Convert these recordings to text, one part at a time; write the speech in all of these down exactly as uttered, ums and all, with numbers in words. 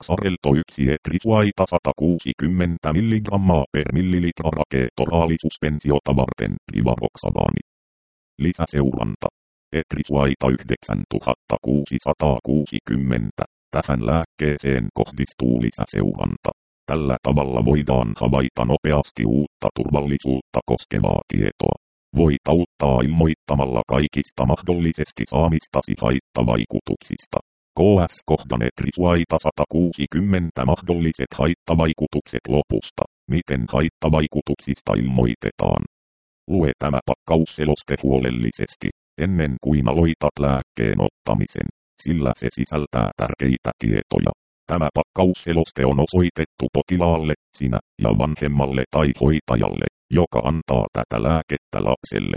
Xarelto yksi etrisuaita sata kuusikymmentä milligrammaa per millilitra raketoraalisuspensiota varten rivaroxabaani. Lisäseuranta. Etrisuaita yhdeksäntuhatta kuusisataakuusikymmentä. Tähän lääkkeeseen kohdistuu lisäseuranta. Tällä tavalla voidaan havaita nopeasti uutta turvallisuutta koskevaa tietoa. Voit auttaa ilmoittamalla kaikista mahdollisesti saamistasi haittavaikutuksista. K S-kohdan etrisuaita sata kuusikymmentä mahdolliset haittavaikutukset lopusta. Miten haittavaikutuksista ilmoitetaan? Lue tämä pakkausseloste huolellisesti, ennen kuin aloitat lääkkeen ottamisen, sillä se sisältää tärkeitä tietoja. Tämä pakkausseloste on osoitettu potilaalle, sinä ja vanhemmalle tai hoitajalle, joka antaa tätä lääkettä lapselle.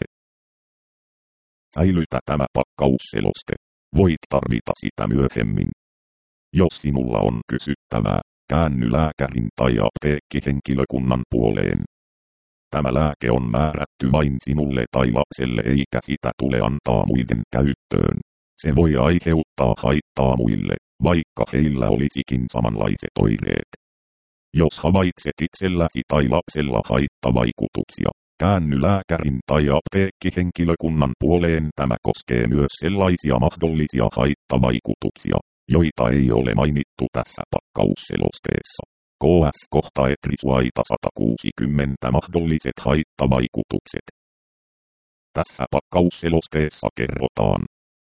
Säilytä tämä pakkausseloste. Voit tarvita sitä myöhemmin. Jos sinulla on kysyttävää, käänny lääkärin tai apteekkihenkilökunnan puoleen. Tämä lääke on määrätty vain sinulle tai lapselle eikä sitä tule antaa muiden käyttöön. Se voi aiheuttaa haittaa muille, vaikka heillä olisikin samanlaiset oireet. Jos havaitset itselläsi tai lapsella haittavaikutuksia, käänny lääkärin tai apteekkihenkilökunnan puoleen. Tämä koskee myös sellaisia mahdollisia haittavaikutuksia, joita ei ole mainittu tässä pakkausselosteessa. K S-kohta etrisuaita sata kuusikymmentä mahdolliset haittavaikutukset. Tässä pakkausselosteessa kerrotaan.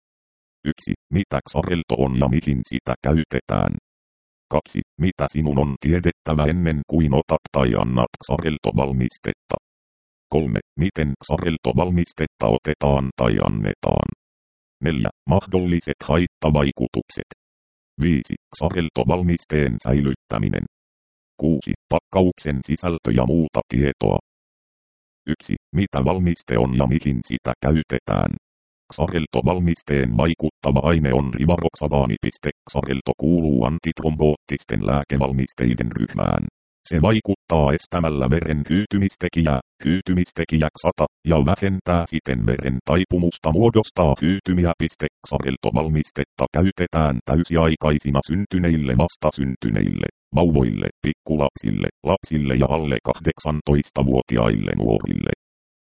yksi. Mitä Xarelto on ja mihin sitä käytetään. kaksi. Mitä sinun on tiedettävä ennen kuin otat tai annat Xarelto-valmistetta. kolme. Miten Xarelto-valmistetta otetaan tai annetaan. neljä. Mahdolliset haittavaikutukset. viisi. Xarelto-valmisteen säilyttäminen. kuusi. Pakkauksen sisältö ja muuta tietoa. yksi. Mitä valmiste on ja mihin sitä käytetään. Xarelto-valmisteen vaikuttava aine on rivaroxabaani. Xarelto kuuluu antitromboottisten lääkevalmisteiden ryhmään. Se vaikuttaa estämällä veren hyytymistekijää, hyytymistekijä sata, ja vähentää siten veren taipumusta muodostaa hyytymiä. Xarelto-valmistetta käytetään täysiaikaisina syntyneille, vastasyntyneille, vauvoille, pikkulapsille, lapsille ja alle kahdeksantoistavuotiaille nuorille.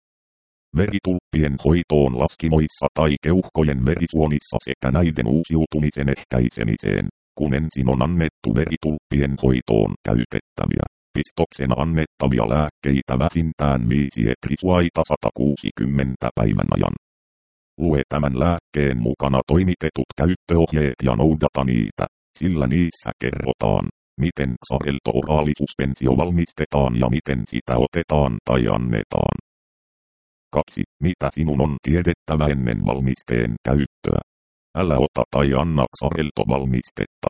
Veritulppien hoitoon laskimoissa tai keuhkojen verisuonissa sekä näiden uusiutumisen ehkäisemiseen, kun ensin on annettu veritulppien hoitoon käytettäviä, pistoksena annettavia lääkkeitä vähintään viisi etrisuaita sata kuusikymmentä päivän ajan. Lue tämän lääkkeen mukana toimitetut käyttöohjeet ja noudata niitä, sillä niissä kerrotaan, miten Xarelto-oraalisuspensio valmistetaan ja miten sitä otetaan tai annetaan. kaksi. Mitä sinun on tiedettävä ennen valmisteen käyttöä? Älä ota tai anna Xarelto-valmistetta.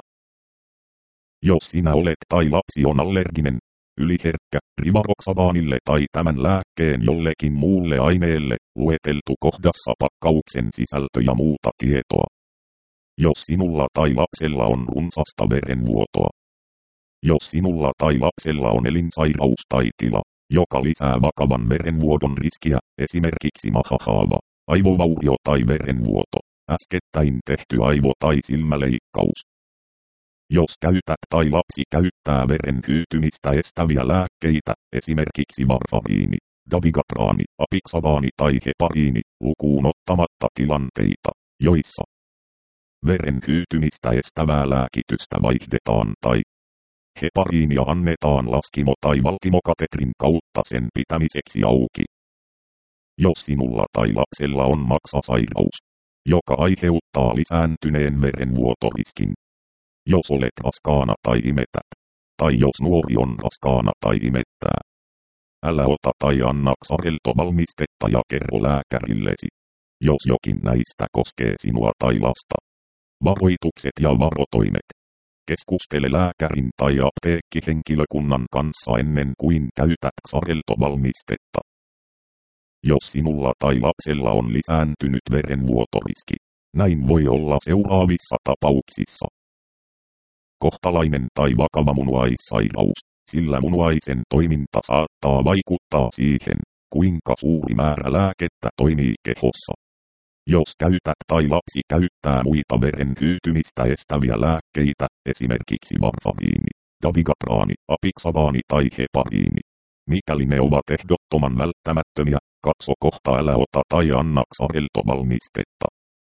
Jos sinä olet tai lapsi on allerginen, yliherkkä, rivaroxabaanille tai tämän lääkkeen jollekin muulle aineelle, lueteltu kohdassa pakkauksen sisältö ja muuta tietoa. Jos sinulla tai lapsella on runsasta verenvuotoa. Jos sinulla tai lapsella on elinsairaus tai tila, joka lisää vakavan verenvuodon riskiä, esimerkiksi mahahaava, aivovaurio tai verenvuoto, äskettäin tehty aivo- tai silmäleikkaus. Jos käytät tai lapsi käyttää veren hyytymistä estäviä lääkkeitä, esimerkiksi varfariini, dabigatraani, apixabaani tai hepariini, lukuun ottamatta tilanteita, joissa veren hyytymistä estävää lääkitystä vaihdetaan tai hepariinia annetaan laskimo- tai valtimokatetrin kautta sen pitämiseksi auki. Jos sinulla tai lapsella on maksasairaus, joka aiheuttaa lisääntyneen verenvuotoriskin. Jos olet raskaana tai imetät, tai jos nuori on raskaana tai imettää. Älä ota tai anna Xarelto-valmistetta ja kerro lääkärillesi, jos jokin näistä koskee sinua tai lasta. Varoitukset ja varotoimet. Keskustele lääkärin tai apteekkihenkilökunnan kanssa ennen kuin käytät Xarelto-valmistetta. Jos sinulla tai lapsella on lisääntynyt verenvuotoriski, näin voi olla seuraavissa tapauksissa. Kohtalainen tai vakava munuaissairaus, sillä munuaisen toiminta saattaa vaikuttaa siihen, kuinka suuri määrä lääkettä toimii kehossa. Jos käytät tai lapsi käyttää muita veren hyytymistä estäviä lääkkeitä, esimerkiksi varfariini, dabigatraani, apixabaani tai hepariini. Mikäli ne ovat ehdottoman välttämättömiä, katso kohta älä ota tai anna xareltovalmistetta.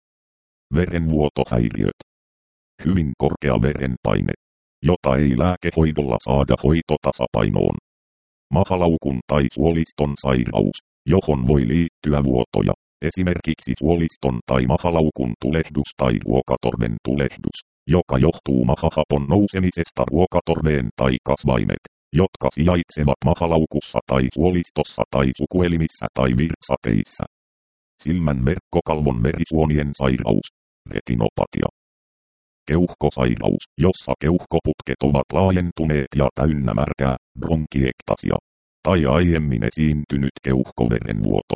Verenvuotohäiriöt. Hyvin korkea verenpaine, jota ei lääkehoidolla saada hoitotasapainoon. Mahalaukun tai suoliston sairaus, johon voi liittyä vuotoja, esimerkiksi suoliston tai mahalaukun tulehdus tai ruokatorven tulehdus, joka johtuu mahahapon nousemisesta ruokatorveen tai kasvaimet, jotka sijaitsevat mahalaukussa tai suolistossa tai sukuelimissä tai virtsateissa. Silmän verkkokalvon verisuonien sairaus, retinopatia. Keuhkosairaus, jossa keuhkoputket ovat laajentuneet ja täynnä märkää, bronkiektasia, tai aiemmin esiintynyt keuhkoverenvuoto.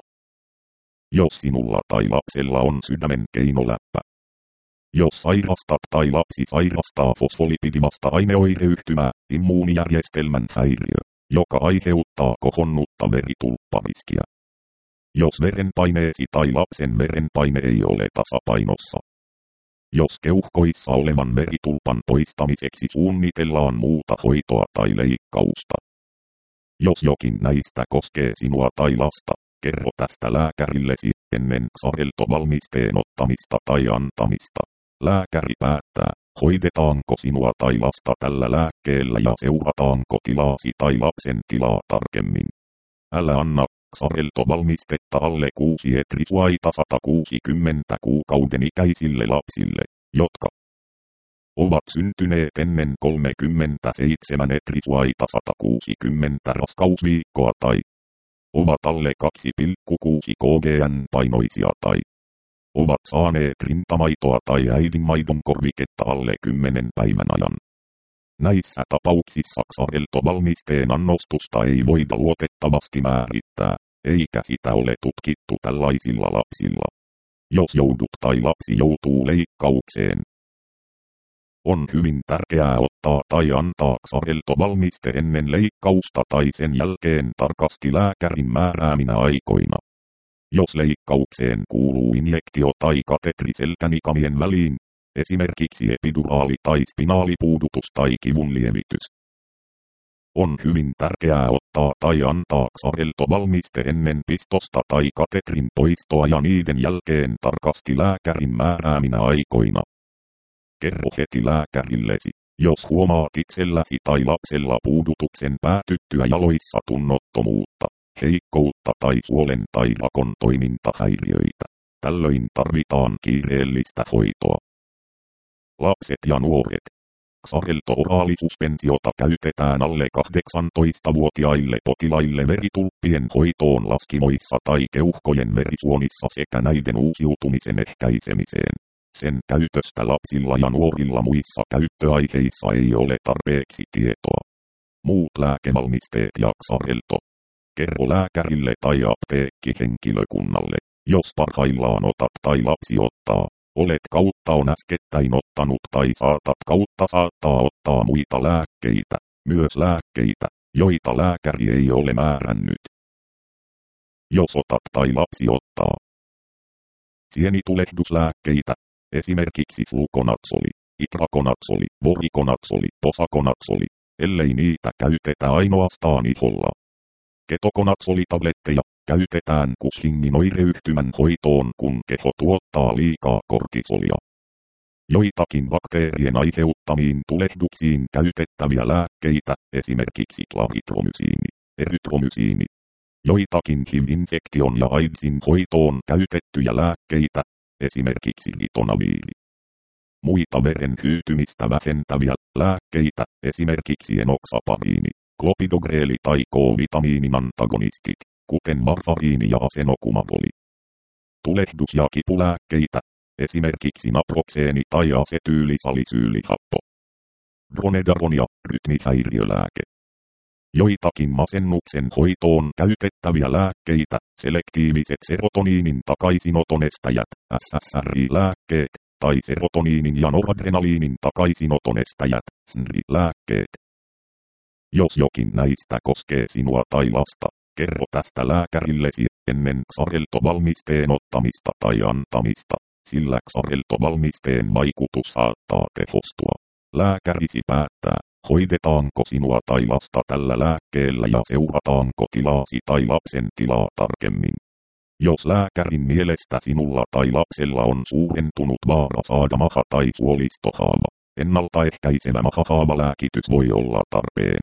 Jos sinulla tai lapsella on sydämen keinoläppä. Jos sairastat tai lapsi sairastaa fosfolipidimasta aineoireyhtymää, immuunijärjestelmän häiriö, joka aiheuttaa kohonnutta veritulppariskiä. Jos verenpaineesi tai lapsen verenpaine ei ole tasapainossa. Jos keuhkoissa olevan veritulpan poistamiseksi suunnitellaan muuta hoitoa tai leikkausta. Jos jokin näistä koskee sinua tai lasta, kerro tästä lääkärillesi ennen xareltovalmisteen ottamista tai antamista. Lääkäri päättää, hoidetaanko sinua tai lasta tällä lääkkeellä ja seurataanko tilaasi tai lapsen tilaa tarkemmin. Älä anna xareltovalmistetta alle kuusi etrisuaita sata kuusikymmentä kuukauden ikäisille lapsille, jotka ovat syntyneet ennen kolmekymmentäseitsemän etrisuaita sata kuusikymmentä raskausviikkoa tai ovat alle kaksi pilkku kuusi kilogrammaa painoisia tai ovat saaneet rintamaitoa tai äidinmaidon korviketta alle kymmenen päivän ajan. Näissä tapauksissa xareltovalmisteen annostusta ei voida luotettavasti määrittää, eikä sitä ole tutkittu tällaisilla lapsilla. Jos joudut tai lapsi joutuu leikkaukseen, on hyvin tärkeää ottaa tai antaa xareltovalmiste ennen leikkausta tai sen jälkeen tarkasti lääkärin määrääminä aikoina. Jos leikkaukseen kuuluu injektio tai katetri selkänikamien väliin, esimerkiksi epiduraali tai spinaalipuudutus tai kivunlievitys, on hyvin tärkeää ottaa tai antaa xareltovalmiste ennen pistosta tai katetrin poistoa ja niiden jälkeen tarkasti lääkärin määrääminä aikoina. Kerro heti lääkärillesi, jos huomaat itselläsi tai lapsella puudutuksen päätyttyä jaloissa tunnottomuutta, heikkoutta tai suolen tai rakon toimintahäiriöitä. Tällöin tarvitaan kiireellistä hoitoa. Lapset ja nuoret. Xarelto-oraalisuspensiota käytetään alle kahdeksantoistavuotiaille potilaille veritulppien hoitoon laskimoissa tai keuhkojen verisuonissa sekä näiden uusiutumisen ehkäisemiseen. Sen käytöstä lapsilla ja nuorilla muissa käyttöaiheissa ei ole tarpeeksi tietoa. Muut lääkevalmisteet ja xarelto. Kerro lääkärille tai apteekkihenkilökunnalle, jos parhaillaan otat tai lapsi ottaa. Olet kautta on äskettäin ottanut tai saatat kautta saattaa ottaa muita lääkkeitä, myös lääkkeitä, joita lääkäri ei ole määrännyt. Jos otat tai lapsi ottaa sienitulehduslääkkeitä, esimerkiksi flukonatsoli, itrakonatsoli, vorikonatsoli, posakonatsoli, ellei niitä käytetä ainoastaan iholla. Ketokonatsolitabletteja käytetään Cushingin oireyhtymän hoitoon, kun keho tuottaa liikaa kortisolia. Joitakin bakteerien aiheuttamiin tulehduksiin käytettäviä lääkkeitä, esimerkiksi klaritromysiini, erytromysiini. Joitakin H I V-infektion ja AIDSin hoitoon käytettyjä lääkkeitä, esimerkiksi ritonaviri. Muita veren hyytymistä vähentäviä lääkkeitä, esimerkiksi enoxapariini, klopidogreeli tai K-vitamiinin antagonistit, kuten varfariini ja asenokumaboli. Tulehdus- ja kipulääkkeitä, esimerkiksi naproxeeni tai asetyylisalisyylihappo. Dronedaron ja rytmihäiriölääke. Joitakin masennuksen hoitoon käytettäviä lääkkeitä, selektiiviset serotoniinin takaisinotonestäjät, S S R I-lääkkeet, tai serotoniinin ja noradrenaliinin takaisinotonestäjät, S N R I-lääkkeet. Jos jokin näistä koskee sinua tai lasta, Kerro tästä lääkärillesi ennen Xarelto-valmisteen ottamista tai antamista, sillä Xarelto-valmisteen vaikutus saattaa tehostua. Lääkärisi päättää, hoidetaanko sinua tai lasta tällä lääkkeellä ja seurataanko tilaasi tai lapsen tilaa tarkemmin. Jos lääkärin mielestä sinulla tai lapsella on suurentunut vaara saada maha- tai suolistohaava, ennaltaehkäisevä mahahaavalääkitys voi olla tarpeen.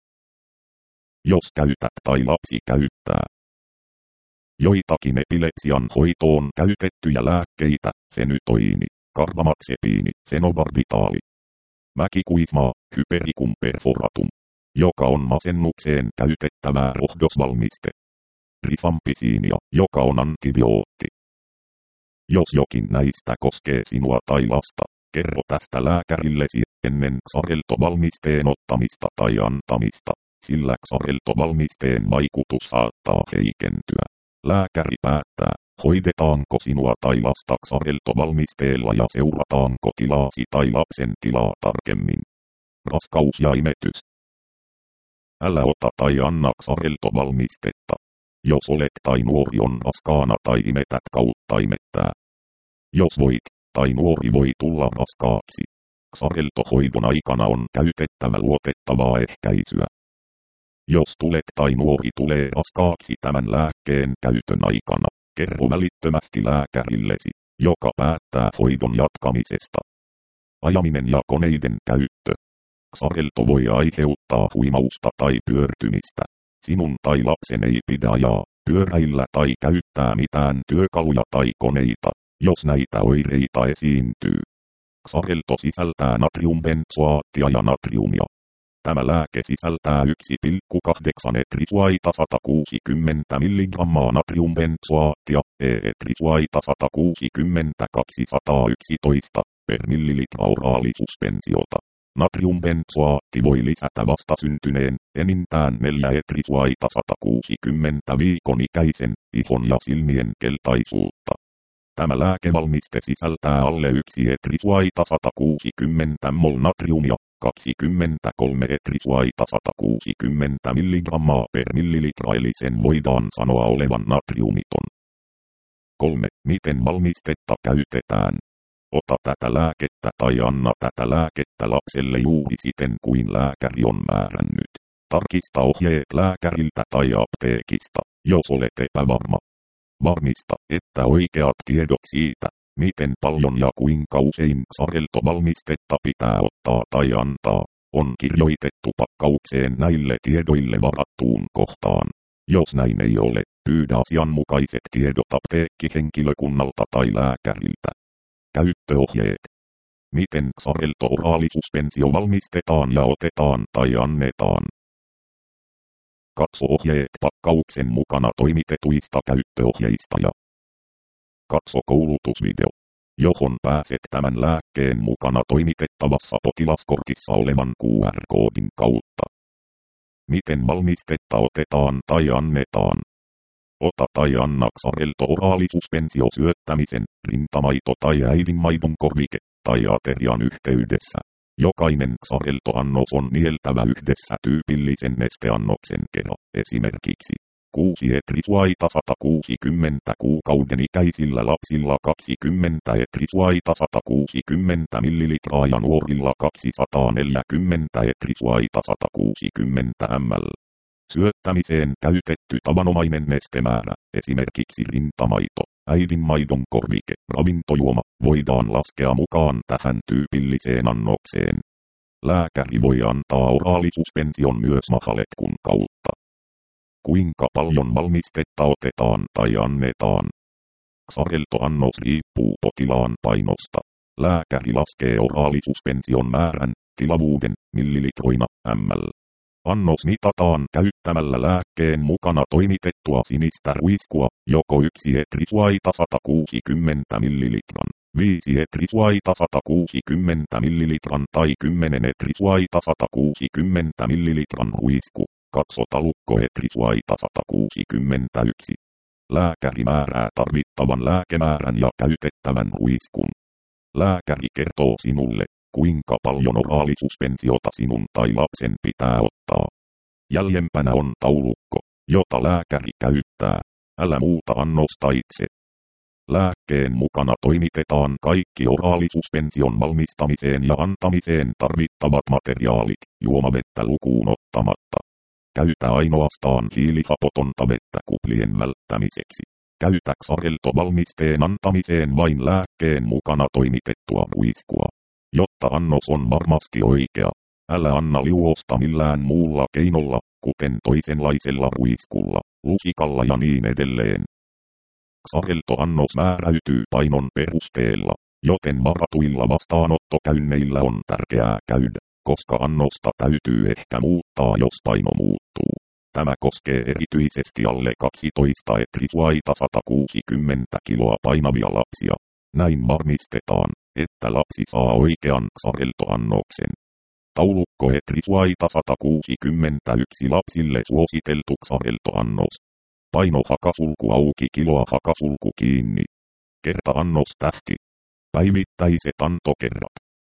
Jos käytät tai lapsi käyttää joitakin epilepsian hoitoon käytettyjä lääkkeitä, fenytoini, karbamaxepiini, fenobarbitaali, mäkikuismaa, hypericum perforatum, joka on masennukseen käytettävää rohdosvalmiste, rifampisiinia, joka on antibiootti. Jos jokin näistä koskee sinua tai lasta, kerro tästä lääkärillesi ennen Xarelto-valmisteen ottamista tai antamista, sillä Xarelto-valmisteen vaikutus saattaa heikentyä. Lääkäri päättää, hoidetaanko sinua tai lasta Xarelto-valmisteella ja seurataanko tilaasi tai lapsen tilaa tarkemmin. Raskaus ja imetys. Älä ota tai anna Xarelto-valmistetta, jos olet tai nuori on raskaana tai imetät kautta imettää. Jos voit, tai nuori voi tulla raskaaksi. Xarelto-hoidon aikana on käytettävä luotettavaa ehkäisyä. Jos tulet tai nuori tulee raskaaksi tämän lääkkeen käytön aikana, kerro välittömästi lääkärillesi, joka päättää hoidon jatkamisesta. Ajaminen ja koneiden käyttö. Xarelto voi aiheuttaa huimausta tai pyörtymistä. Sinun tai lapsen ei pidä ajaa, pyöräillä tai käyttää mitään työkaluja tai koneita, jos näitä oireita esiintyy. Xarelto sisältää natriumbenzoaattia ja natriumia. Tämä lääke sisältää yksi pilkku kahdeksan etrisuaita sata kuusikymmentä milligrammaa natriumbenzoaattia, e-etrisuaita sata kuusikymmentä kaksisataayksitoista per millilitra oraalisuspensiota. Natriumbenzoaatti voi lisätä vastasyntyneen, enintään neljä etrisuaita sata kuusikymmentä viikon ikäisen, ihon ja silmien keltaisuutta. Tämä lääkevalmiste sisältää alle yksi etrisuaita sata kuusikymmentä mol natriumia, kaksikymmentäkolme etrisuaita sata kuusikymmentä milligrammaa per millilitra eli sen voidaan sanoa olevan natriumiton. kolme. Miten valmistetta käytetään? Ota tätä lääkettä tai anna tätä lääkettä lapselle juuri siten kuin lääkäri on määrännyt. Tarkista ohjeet lääkäriltä tai apteekista, jos olet epävarma. Varmista, että oikeat tiedot siitä, miten paljon ja kuinka usein Xarelto-valmistetta pitää ottaa tai antaa, on kirjoitettu pakkaukseen näille tiedoille varattuun kohtaan. Jos näin ei ole, pyydä asianmukaiset tiedot apteekkihenkilökunnalta tai lääkäriltä. Käyttöohjeet. Miten Xarelto-oraalisuspenssio valmistetaan ja otetaan tai annetaan. Katso ohjeet pakkauksen mukana toimitetuista käyttöohjeista ja katso koulutusvideo, johon pääset tämän lääkkeen mukana toimitettavassa potilaskortissa olevan Q R-koodin kautta. Miten valmistetta otetaan tai annetaan. Ota tai anna Xarelto-oraalisuspenssio syöttämisen, rintamaito tai äidinmaidon korvike tai aterian yhteydessä. Jokainen Xarelto-annos on nieltävä yhdessä tyypillisen nesteannoksen kera, esimerkiksi kuusi etrisuaita sata kuusikymmentä kuukauden ikäisillä lapsilla kaksikymmentä etrisuaita sata kuusikymmentä millilitraa ja nuorilla kaksisataaneljäkymmentä etrisuaita sata kuusikymmentä millilitraa. Syöttämiseen käytetty tavanomainen nestemäärä, esimerkiksi rintamaito, äidinmaidon korvike, ravintojuoma, voidaan laskea mukaan tähän tyypilliseen annokseen. Lääkäri voi antaa oraalisuspension myös mahaletkun kautta. Kuinka paljon valmistetta otetaan tai annetaan? Xarelto-annos riippuu potilaan painosta. Lääkäri laskee oraalisuspension määrän, tilavuuden, millilitroina, ml. Annos mitataan käyttämällä lääkkeen mukana toimitettua sinistä ruiskua, joko yksi etrisuaita sata kuusikymmentä millilitran, viisi etrisuaita sata kuusikymmentä millilitran tai kymmenen etrisuaita sata kuusikymmentä millilitran ruisku. Katso talukko etrisuaita sata kuusikymmentäyksi. Lääkäri määrää tarvittavan lääkemäärän ja käytettävän ruiskun. Lääkäri kertoo sinulle, kuinka paljon oraalisuspensiota sinun tai lapsen pitää ottaa. Jäljempänä on taulukko, jota lääkäri käyttää. Älä muuta annosta itse. Lääkkeen mukana toimitetaan kaikki oraalisuspension valmistamiseen ja antamiseen tarvittavat materiaalit, juomavettä lukuun ottamatta. Käytä ainoastaan hiilihapotonta vettä kuplien välttämiseksi. Käytä Xarelto-valmisteen antamiseen vain lääkkeen mukana toimitettua ruiskua. Jotta annos on varmasti oikea, älä anna liuosta millään muulla keinolla, kuten toisenlaisella ruiskulla, lusikalla ja niin edelleen. Xarelto-annos määräytyy painon perusteella, joten varatuilla vastaanottokäynneillä on tärkeää käydä, koska annosta täytyy ehkä muuttaa, jos paino muuttuu. Tämä koskee erityisesti alle kaksitoista etrisuaita sata kuusikymmentä kiloa painavia lapsia. Näin varmistetaan, että lapsi saa oikean Xarelto-annoksen. Taulukko etrisuaita sata kuusikymmentäyksi lapsille suositeltu Xarelto-annos. Paino hakasulku auki, kiloa hakasulku kiinni. Kerta-annos tähti. Päivittäiset antokerrat.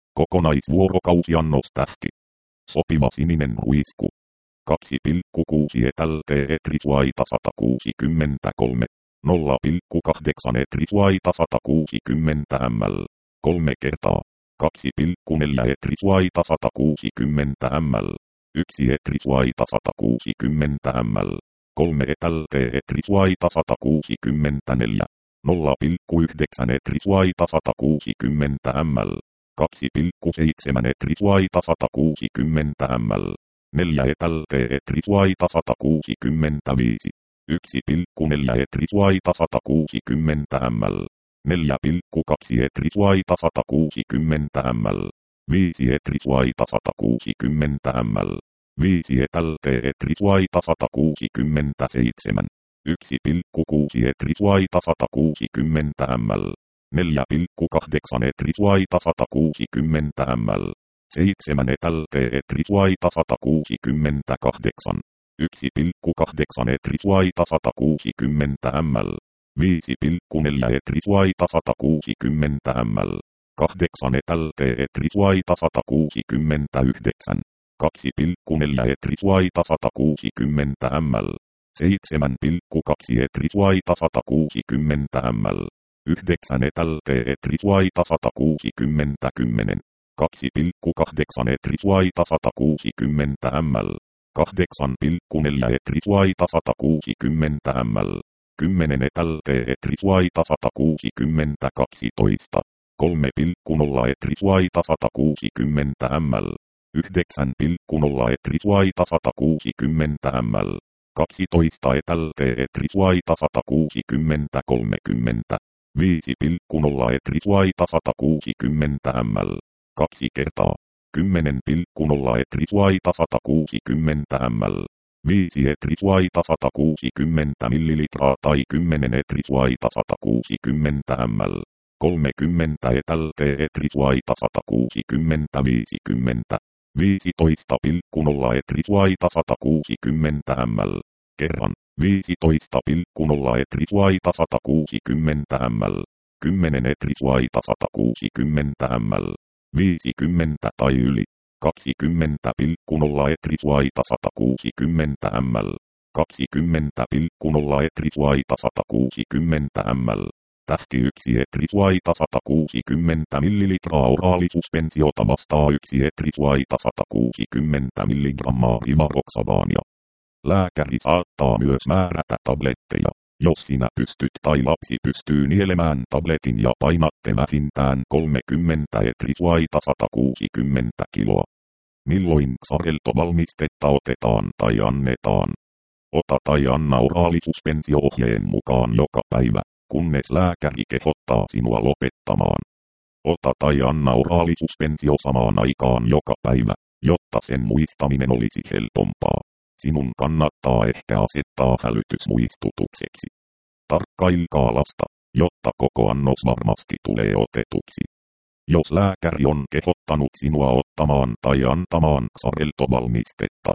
Kokonaisvuorokausiannos tähti. Sopiva sininen ruisku. kaksi pilkku kuusi etälte etrisuaita sata kuusikymmentäkolme. nolla pilkku kahdeksan etrisuaita sata kuusikymmentä millilitraa. kolme kertaa. kaksi pilkku neljä etrisuaita sata kuusikymmentä millilitraa. yksi etrisuaita sata kuusikymmentä millilitraa. kolme etälte etrisuaita sata kuusikymmentäneljä. nolla pilkku yhdeksän etrisuaita sata kuusikymmentä millilitraa. kaksi pilkku seitsemän etrisuaita sata kuusikymmentä millilitraa. neljä etälte etrisuaita sata kuusikymmentäviisi. yksi pilkku neljä etrisuaita sata kuusikymmentä millilitraa. neljä pilkku kaksi etrisuaita sata kuusikymmentä millilitraa. viisi etrisuaita sata kuusikymmentä millilitraa. viisi etälte etrisuaita sata kuusikymmentäseitsemän. yksi pilkku kuusi etrisuaita sata kuusikymmentä millilitraa. neljä pilkku kahdeksan etrisuaita sata kuusikymmentä millilitraa. seitsemän etälte etrisuaita sata kuusikymmentäkahdeksan. yksi pilkku kahdeksan etrisuaita sata kuusikymmentä millilitraa. viisi pilkku neljä etrisuaita sata kuusikymmentä millilitraa. kahdeksan etälte etrisuaita sata kuusikymmentäyhdeksän. kaksi pilkku neljä etrisuaita sata kuusikymmentä millilitraa. seitsemän pilkku kaksi etrisuaita sata kuusikymmentä millilitraa. yhdeksän etälte etrisuaita sata kuusikymmentä kymmenen. kaksi pilkku kahdeksan etrisuaita sata kuusikymmentä millilitraa. kahdeksan pilkku neljä etrisuaita sata kuusikymmentä millilitraa. kymmenen etälte etrisuaita sata kuusikymmentä kaksitoista. kolme pilkku nolla etrisuaita sata kuusikymmentä millilitraa. yhdeksän pilkku nolla etrisuaita sata kuusikymmentä millilitraa. kaksitoista etälte etrisuaita sata kuusikymmentä kolmekymmentä. viisi pilkku nolla etrisuaita sata kuusikymmentä millilitraa. kaksi kertaa. kymmenen pilkku nolla etrisuaita sata kuusikymmentä millilitraa. viisi etrisuaita sata kuusikymmentä millilitraa tai kymmenen etrisuaita sata kuusikymmentä millilitraa. kolmekymmentä etälte etrisuaita sata kuusikymmentä viisikymmentä. viisitoista pilkku nolla etrisuaita sata kuusikymmentä millilitraa. Kerran. viisitoista pilkku nolla etrisuaita sata kuusikymmentä millilitraa. kymmenen etrisuaita sata kuusikymmentä millilitraa. viisikymmentä tai yli. kaksikymmentä pilkku nolla etrisuaita sata kuusikymmentä millilitraa. kaksikymmentä pilkku nolla etrisuaita sata kuusikymmentä millilitraa. Tähti yksi etrisuaita sata kuusikymmentä millilitraa oraalisuspensiota vastaa yksi etrisuaita sata kuusikymmentä milligrammaa rivaroxabania. Lääkäri saattaa myös määrätä tabletteja, jos sinä pystyt tai lapsi pystyy nielemään tabletin ja painatte vähintään kolmekymmentä etrisuaita sata kuusikymmentä kiloa. Milloin Xarelto-valmistetta otetaan tai annetaan? Ota tai anna oraalisuspensioohjeen mukaan joka päivä, kunnes lääkäri kehottaa sinua lopettamaan. Ota tai anna oraalisuspensio samaan aikaan joka päivä, jotta sen muistaminen olisi helpompaa. Sinun kannattaa ehkä asettaa hälytys muistutukseksi. Tarkkailkaa lasta, jotta koko annos varmasti tulee otetuksi. Jos lääkäri on kehottanut sinua ottamaan tai antamaan Xarelto-valmistetta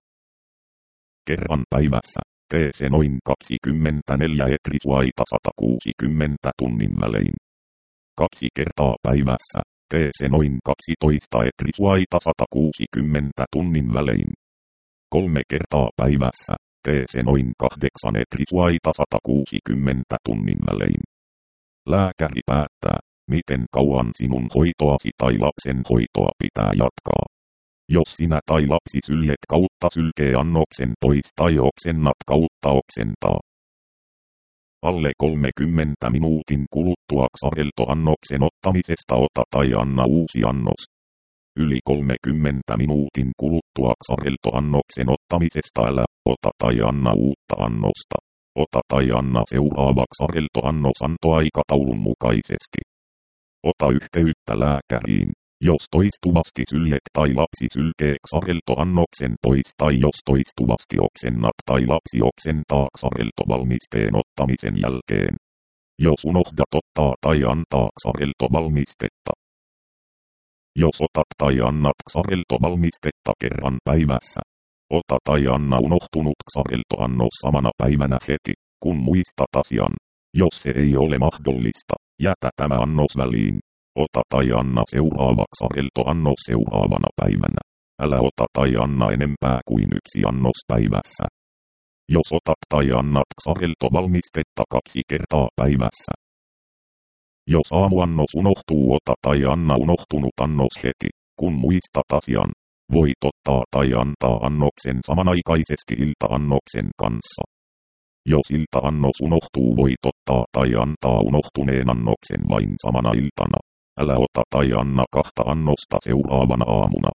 kerran päivässä, tee se noin kaksikymmentäneljä etrisuaita sata kuusikymmentä tunnin välein. Kaksi kertaa päivässä, tee se noin kaksitoista etrisuaita sata kuusikymmentä tunnin välein. Kolme kertaa päivässä, se noin kahdeksan etrisuaita sata kuusikymmentä tunnin välein. Lääkäri päättää, miten kauan sinun hoitoasi tai lapsen hoitoa pitää jatkaa. Jos sinä tai lapsi syljet kautta sylkee annoksen pois tai oksennat kautta oksentaa. Alle kolmekymmentä minuutin kuluttua ksareltoannoksen ottamisesta ota tai anna uusi annos. Yli kolmekymmentä minuutin kuluttua ksareltoannoksen ottamisesta älä ota tai anna uutta annosta. Ota tai anna seuraava ksareltoannos antoaikataulun mukaisesti. Ota yhteyttä lääkäriin, jos toistuvasti syljet tai lapsi sylkee ksareltoannoksen pois tai jos toistuvasti oksennat tai lapsi oksentaa ksareltovalmisteen ottamisen jälkeen. Jos unohdat ottaa tai antaa ksareltovalmistetta. Jos otat tai annat ksareltovalmistetta kerran päivässä. Ota tai anna unohtunut ksareltoannos samana päivänä heti, kun muistat asian. Jos se ei ole mahdollista, jätä tämä annos väliin. Ota tai anna seuraava ksareltoannos seuraavana päivänä. Älä ota tai anna enempää kuin yksi annos päivässä. Jos otat tai annat ksareltovalmistetta kaksi kertaa päivässä. Jos aamuannos unohtuu, ota tai anna unohtunut annos heti, kun muistat asian. Voit ottaa tai antaa annoksen samanaikaisesti ilta-annoksen kanssa. Jos ilta-annos unohtuu, voit ottaa tai antaa unohtuneen annoksen vain samana iltana. Älä ota tai anna kahta annosta seuraavana aamuna.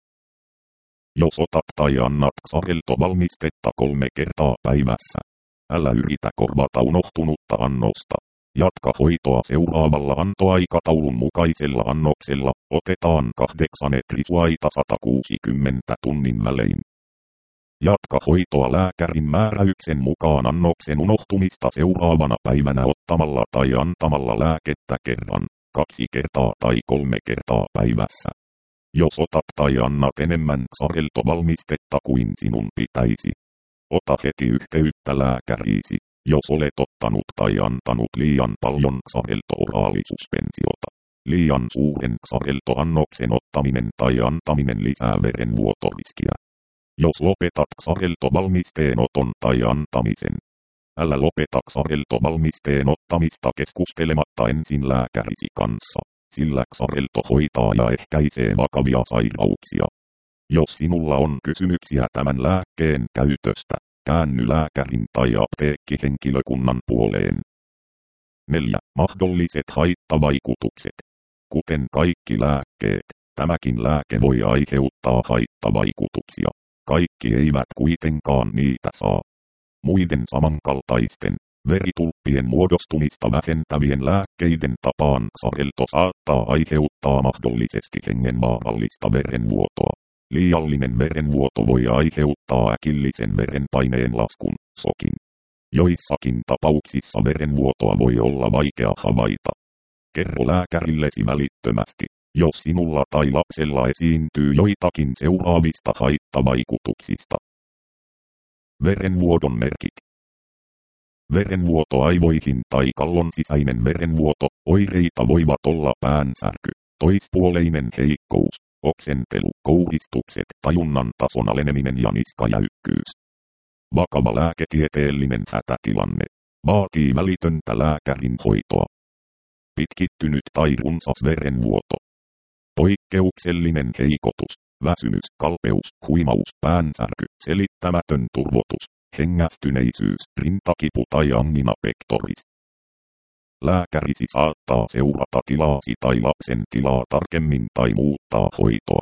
Jos otat tai annat ksareltovalmistetta kolme kertaa päivässä. Älä yritä korvata unohtunutta annosta. Jatka hoitoa seuraavalla antoaikataulun mukaisella annoksella, otetaan kahdeksan etrisuaita sata kuusikymmentä tunnin välein. Jatka hoitoa lääkärin määräyksen mukaan annoksen unohtumista seuraavana päivänä ottamalla tai antamalla lääkettä kerran, kaksi kertaa tai kolme kertaa päivässä. Jos otat tai annat enemmän ksareltovalmistetta kuin sinun pitäisi, ota heti yhteyttä lääkäriisi. Jos olet ottanut tai antanut liian paljon ksarelto-oraalisuspensiota, liian suuren ksareltoannoksen ottaminen tai antaminen lisää verenvuotoriskiä. Jos lopetat ksareltovalmisteen oton tai antamisen, älä lopeta ksareltovalmisteen ottamista keskustelematta ensin lääkärisi kanssa, sillä ksarelto hoitaa ja ehkäisee vakavia sairauksia. Jos sinulla on kysymyksiä tämän lääkkeen käytöstä, käänny lääkärin tai apteekkihenkilökunnan puoleen. neljä. Mahdolliset haittavaikutukset. Kuten kaikki lääkkeet, tämäkin lääke voi aiheuttaa haittavaikutuksia. Kaikki eivät kuitenkaan niitä saa. Muiden samankaltaisten, veritulppien muodostumista vähentävien lääkkeiden tapaan ksarelto saattaa aiheuttaa mahdollisesti hengenvaarallista verenvuotoa. Liiallinen verenvuoto voi aiheuttaa äkillisen verenpaineen laskun, sokin. Joissakin tapauksissa verenvuotoa voi olla vaikea havaita. Kerro lääkärillesi välittömästi, jos sinulla tai lapsella esiintyy joitakin seuraavista haittavaikutuksista. Verenvuodon merkit. Verenvuoto aivoihin tai kallon sisäinen verenvuoto, oireita voivat olla päänsärky, toispuoleinen heikkous, oksentelu, kouristukset, tajunnan tason aleneminen ja niskajäykkyys. Vakava lääketieteellinen hätätilanne. Vaatii välitöntä lääkärin hoitoa. Pitkittynyt tai runsas verenvuoto. Poikkeuksellinen heikotus, väsymys, kalpeus, huimaus, päänsärky, selittämätön turvotus, hengästyneisyys, rintakipu tai angina pectoris. Lääkärisi saattaa seurata tilaasi tai lapsen tilaa tarkemmin tai muuttaa hoitoa.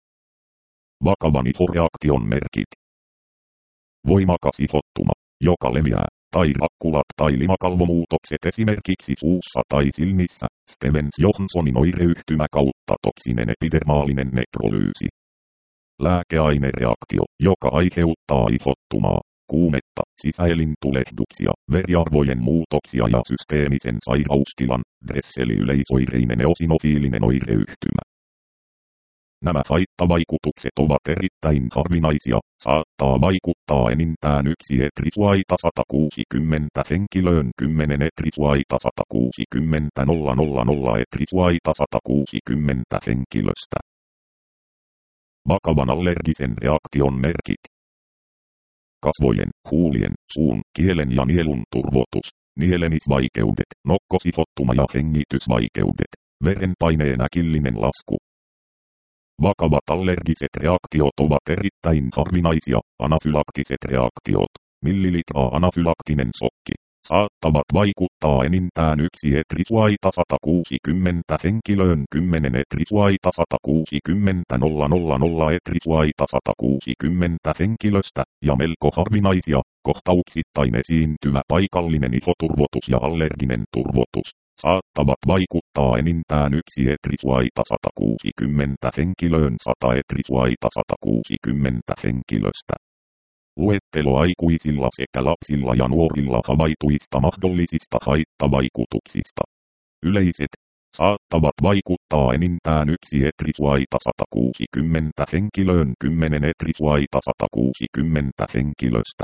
Vakavan ihoreaktion merkit. Voimakas ihottuma, joka leviää, tai rakkulat tai limakalvomuutokset esimerkiksi suussa tai silmissä, Stevens-Johnsonin oireyhtymä kautta toksinen epidermaalinen nekrolyysi. Lääkeainereaktio, joka aiheuttaa ihottumaa, kuumetta, sisäelintulehduksia, veriarvojen muutoksia ja systeemisen sairaustilan, Dresseli-yleisoireinen eosinofiilinen oireyhtymä. Nämä haittavaikutukset ovat erittäin harvinaisia, saattaa vaikuttaa enintään yksi etrisuaita sata kuusikymmentä henkilöön kymmenen etrisuaita sata kuusikymmentä nolla nolla nolla etrisuaita sata kuusikymmentä henkilöstä. Vakavan allergisen reaktion merkit. kasvojen, huulien, suun, kielen ja nielun turvotus, nielemisvaikeudet, nokkosihottuma ja hengitysvaikeudet, verenpaineen äkillinen lasku. Vakavat allergiset reaktiot ovat erittäin harvinaisia, anafylaktiset reaktiot, millilitraa anafylaktinen shokki, saattavat vaikuttaa enintään yksi etrisuaita sata kuusikymmentä henkilöön kymmenen etrisuaita sata kuusikymmentä nolla nolla nolla etrisuaita sata kuusikymmentä henkilöstä, ja melko harvinaisia, kohtauksittain esiintyvä paikallinen ihoturvotus ja allerginen turvotus, saattavat vaikuttaa enintään yksi etrisuaita sata kuusikymmentä henkilöön sata etrisuaita sata kuusikymmentä henkilöstä. Luettelo aikuisilla sekä lapsilla ja nuorilla havaituista mahdollisista haittavaikutuksista. Yleiset, saattavat vaikuttaa enintään yksi etrisuaita sata kuusikymmentä henkilöön kymmenen etrisuaita sata kuusikymmentä henkilöstä.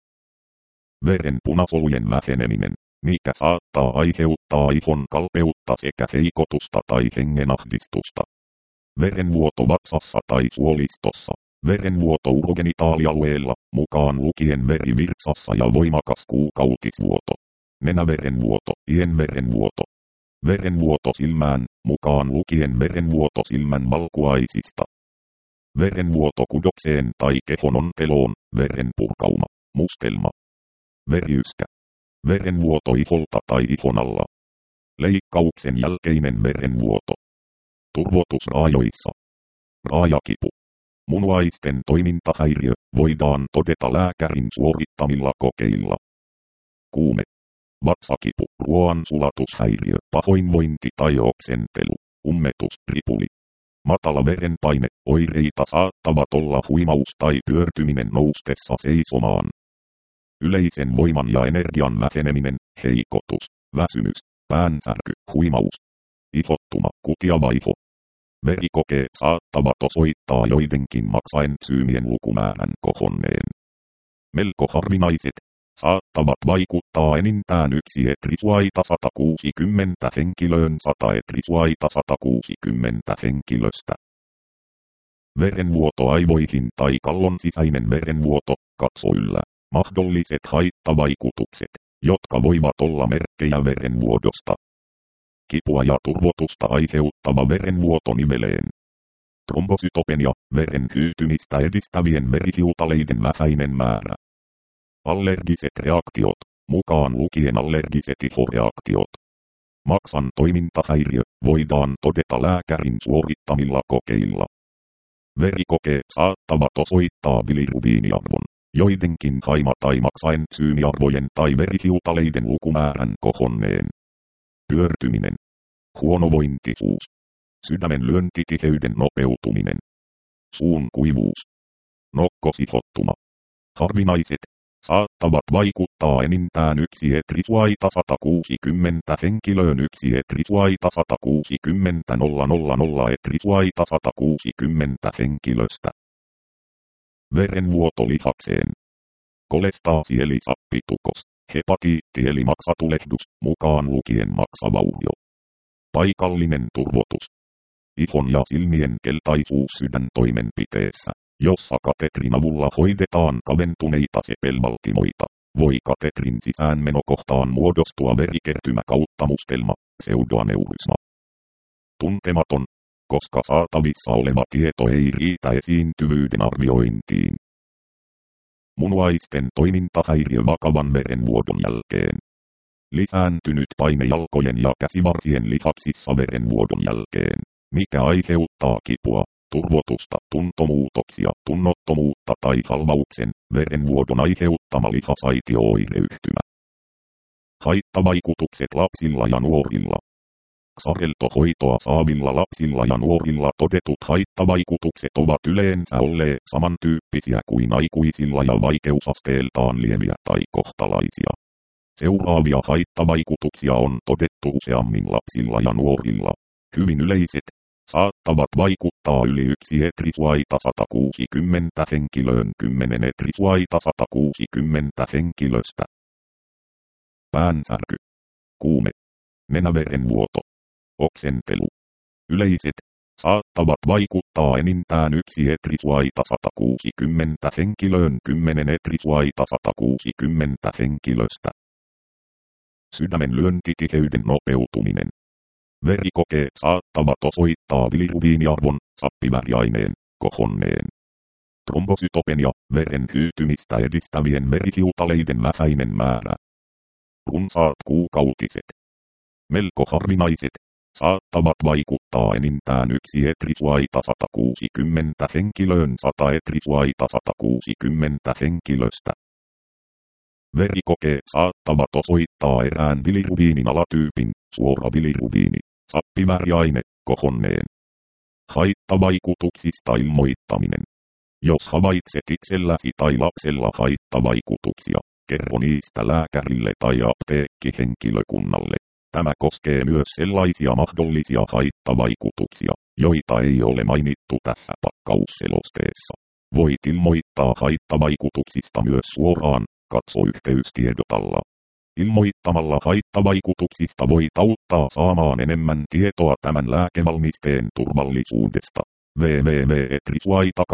Veren punasolujen väheneminen, mikä saattaa aiheuttaa ihon kalpeutta sekä heikotusta tai hengenahdistusta. Verenvuoto vatsassa tai suolistossa. Verenvuoto urogenitaalialueella, mukaan lukien verivirtsassa ja voimakas kuukautisvuoto. Nenäverenvuoto, ienverenvuoto. Verenvuoto silmään, mukaan lukien verenvuoto silmän valkuaisista. Verenvuoto kudokseen tai kehon onteloon, verenpurkauma, mustelma. Veriyskä. Verenvuoto iholta tai ihon alla. Leikkauksen jälkeinen verenvuoto. Turvotus raajoissa. Raajakipu. Munuaisten toimintahäiriö voidaan todeta lääkärin suorittamilla kokeilla. Kuume. Vatsakipu, ruoansulatushäiriö, pahoinvointi tai oksentelu, ummetus, ripuli. Matala verenpaine, oireita saattavat olla huimaus tai pyörtyminen noustessa seisomaan. Yleisen voiman ja energian väheneminen, heikotus, väsymys, päänsärky, huimaus. Ihottuma, kutiava iho. Verikokeet saattavat osoittaa joidenkin maksaentsyymien lukumäärän kohonneen. Melko harvinaiset, saattavat vaikuttaa enintään yksi etrisuaita sata kuusikymmentä henkilöön sata etrisuaita sata kuusikymmentä henkilöstä. Verenvuoto aivoihin tai kallon sisäinen verenvuoto, katso yllä. Mahdolliset haittavaikutukset, jotka voivat olla merkkejä verenvuodosta. Kipua ja turvotusta aiheuttava verenvuoto niveleen. Trombosytopenia, veren hyytymistä edistävien verihiutaleiden vähäinen määrä. Allergiset reaktiot, mukaan lukien allergiset ihoreaktiot. Maksan toimintahäiriö, voidaan todeta lääkärin suorittamilla kokeilla. Verikokeet saattavat osoittaa bilirubiiniarvon, joidenkin haima- tai maksaentsyymiarvojen tai verihiutaleiden lukumäärän kohonneen. Pyörtyminen. Huonovointisuus. Sydämen lyöntitiheyden nopeutuminen. Suun kuivuus. Nokkosihottuma. Harvinaiset, saattavat vaikuttaa enintään yksi etrisuaita sata kuusikymmentä henkilöön yksi etrisuaita sata kuusikymmentä nolla nolla nolla etrisuaita sata kuusikymmentä henkilöstä. Verenvuoto lihakseen. Kolestaasi eli sappitukos. Hepatiitti eli maksatulehdus, mukaan lukien maksavaurio. Paikallinen turvotus. Ihon ja silmien keltaisuus sydäntoimenpiteessä, jossa katetrin avulla hoidetaan kaventuneita sepelvaltimoita. Voi katetrin sisäänmenokohtaan muodostua verikertymä kautta mustelma, pseudoaneurysma. Tuntematon, koska saatavissa oleva tieto ei riitä esiintyvyyden arviointiin. Munuaisten toimintahäiriö vakavan verenvuodon jälkeen. Lisääntynyt paine jalkojen ja käsivarsien lihaksissa verenvuodon jälkeen, mikä aiheuttaa kipua, turvotusta, tuntomuutoksia, tunnottomuutta tai halvauksen, verenvuodon aiheuttama lihasaitio-oireyhtymä. Haittavaikutukset lapsilla ja nuorilla. Xarelto-hoitoa saavilla lapsilla ja nuorilla todetut haittavaikutukset ovat yleensä olleet samantyyppisiä kuin aikuisilla ja vaikeusasteeltaan lieviä tai kohtalaisia. Seuraavia haittavaikutuksia on todettu useammin lapsilla ja nuorilla. Hyvin yleiset, saattavat vaikuttaa yli yksi etrisuaita sata kuusikymmentä henkilöön kymmenen etrisuaita sata kuusikymmentä henkilöstä. Päänsärky. Kuume. Nenäverenvuoto. Oksentelu. Yleiset, saattavat vaikuttaa enintään yksi etrisuaita sata kuusikymmentä henkilöön kymmenen etrisuaita sata kuusikymmentä henkilöstä. Sydämen lyöntitiheyden nopeutuminen. Verikokeet saattavat osoittaa bilirubiiniarvon, sappiväriaineen, kohonneen. Trombosytopenia, veren hyytymistä edistävien verihiutaleiden vähäinen määrä. Runsaat kuukautiset. Melko harvinaiset, saattavat vaikuttaa enintään yksi etrisuaita sata kuusikymmentä henkilöön sata etrisuaita sata kuusikymmentä henkilöstä. Verikokeet saattavat osoittaa erään bilirubiinin alatyypin, suora bilirubiini, sappiväriaine, kohonneen. Haittavaikutuksista ilmoittaminen. Jos havaitset itselläsi tai lapsella haittavaikutuksia, kerro niistä lääkärille tai apteekkihenkilökunnalle. Tämä koskee myös sellaisia mahdollisia haittavaikutuksia, joita ei ole mainittu tässä pakkausselosteessa. Voit ilmoittaa haittavaikutuksista myös suoraan, katso yhteystiedot alla. Ilmoittamalla haittavaikutuksista voit auttaa saamaan enemmän tietoa tämän lääkevalmisteen turvallisuudesta. www piste etrisuaita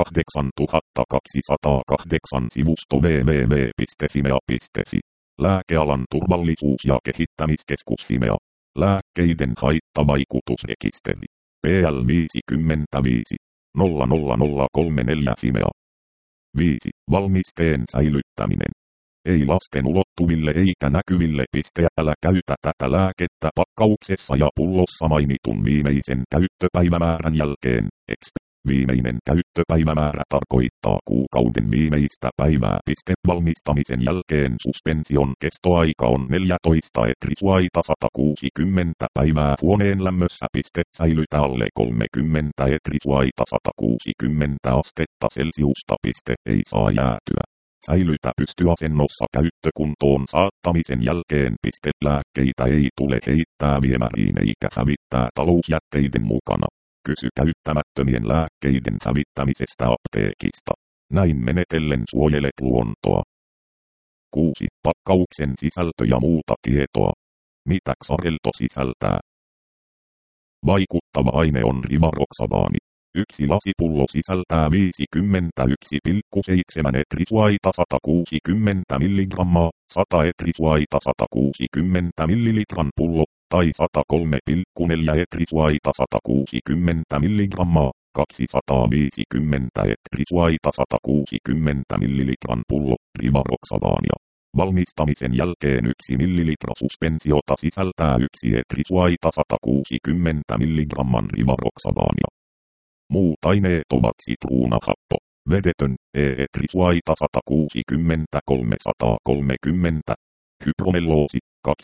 kahdeksantuhattakaksisataakahdeksan sivusto www piste fimea piste fi. Lääkealan turvallisuus- ja kehittämiskeskus Fimea. Lääkkeiden haittavaikutusrekisteri. P L viisikymmentäviisi nolla nolla nolla kolmekymmentäneljä Fimea. viisi. Valmisteen säilyttäminen. Ei lasten ulottuville eikä näkyville piste. Älä käytä tätä lääkettä pakkauksessa ja pullossa mainitun viimeisen käyttöpäivämäärän jälkeen. Exp. Viimeinen käyttöpäivämäärä tarkoittaa kuukauden viimeistä päivää. Piste. Valmistamisen jälkeen suspension kestoaika on neljätoista etrisuaita sata kuusikymmentä päivää huoneen lämmössä. Piste. Säilytä alle kolmekymmentä etrisuaita sata kuusikymmentä astetta Celsiusta. Piste. Ei saa jäätyä. Säilytä pystyasennossa käyttökuntoon saattamisen jälkeen. Piste. Lääkkeitä ei tule heittää viemäriin eikä hävittää talousjätteiden mukana. Kysy käyttämättömien lääkkeiden hävittämisestä apteekista. Näin menetellen suojelet luontoa. kuusi. Pakkauksen sisältö ja muuta tietoa. Mitä Xarelto sisältää? Vaikuttava aine on rivaroxabaani. Yksi lasipullo sisältää viisikymmentäyksi pilkku seitsemän etrisuaita sata kuusikymmentä milligrammaa, sata etrisuaita sata kuusikymmentä millilitran pullo, tai sata kolme pilkku neljä etrisuaita sata kuusikymmentä milligrammaa, kaksisataaviisikymmentä etrisuaita sata kuusikymmentä millilitran pullo, rivaroxabaania. Valmistamisen jälkeen yksi millilitra suspensiota sisältää yksi etrisuaita sata kuusikymmentä milligramman rivaroxabaania. Muut aineet ovat sitruunahappo, vedetön, e-etrisuaita sata kuusikymmentä kolmesataakolmekymmentä, hypromelloosi,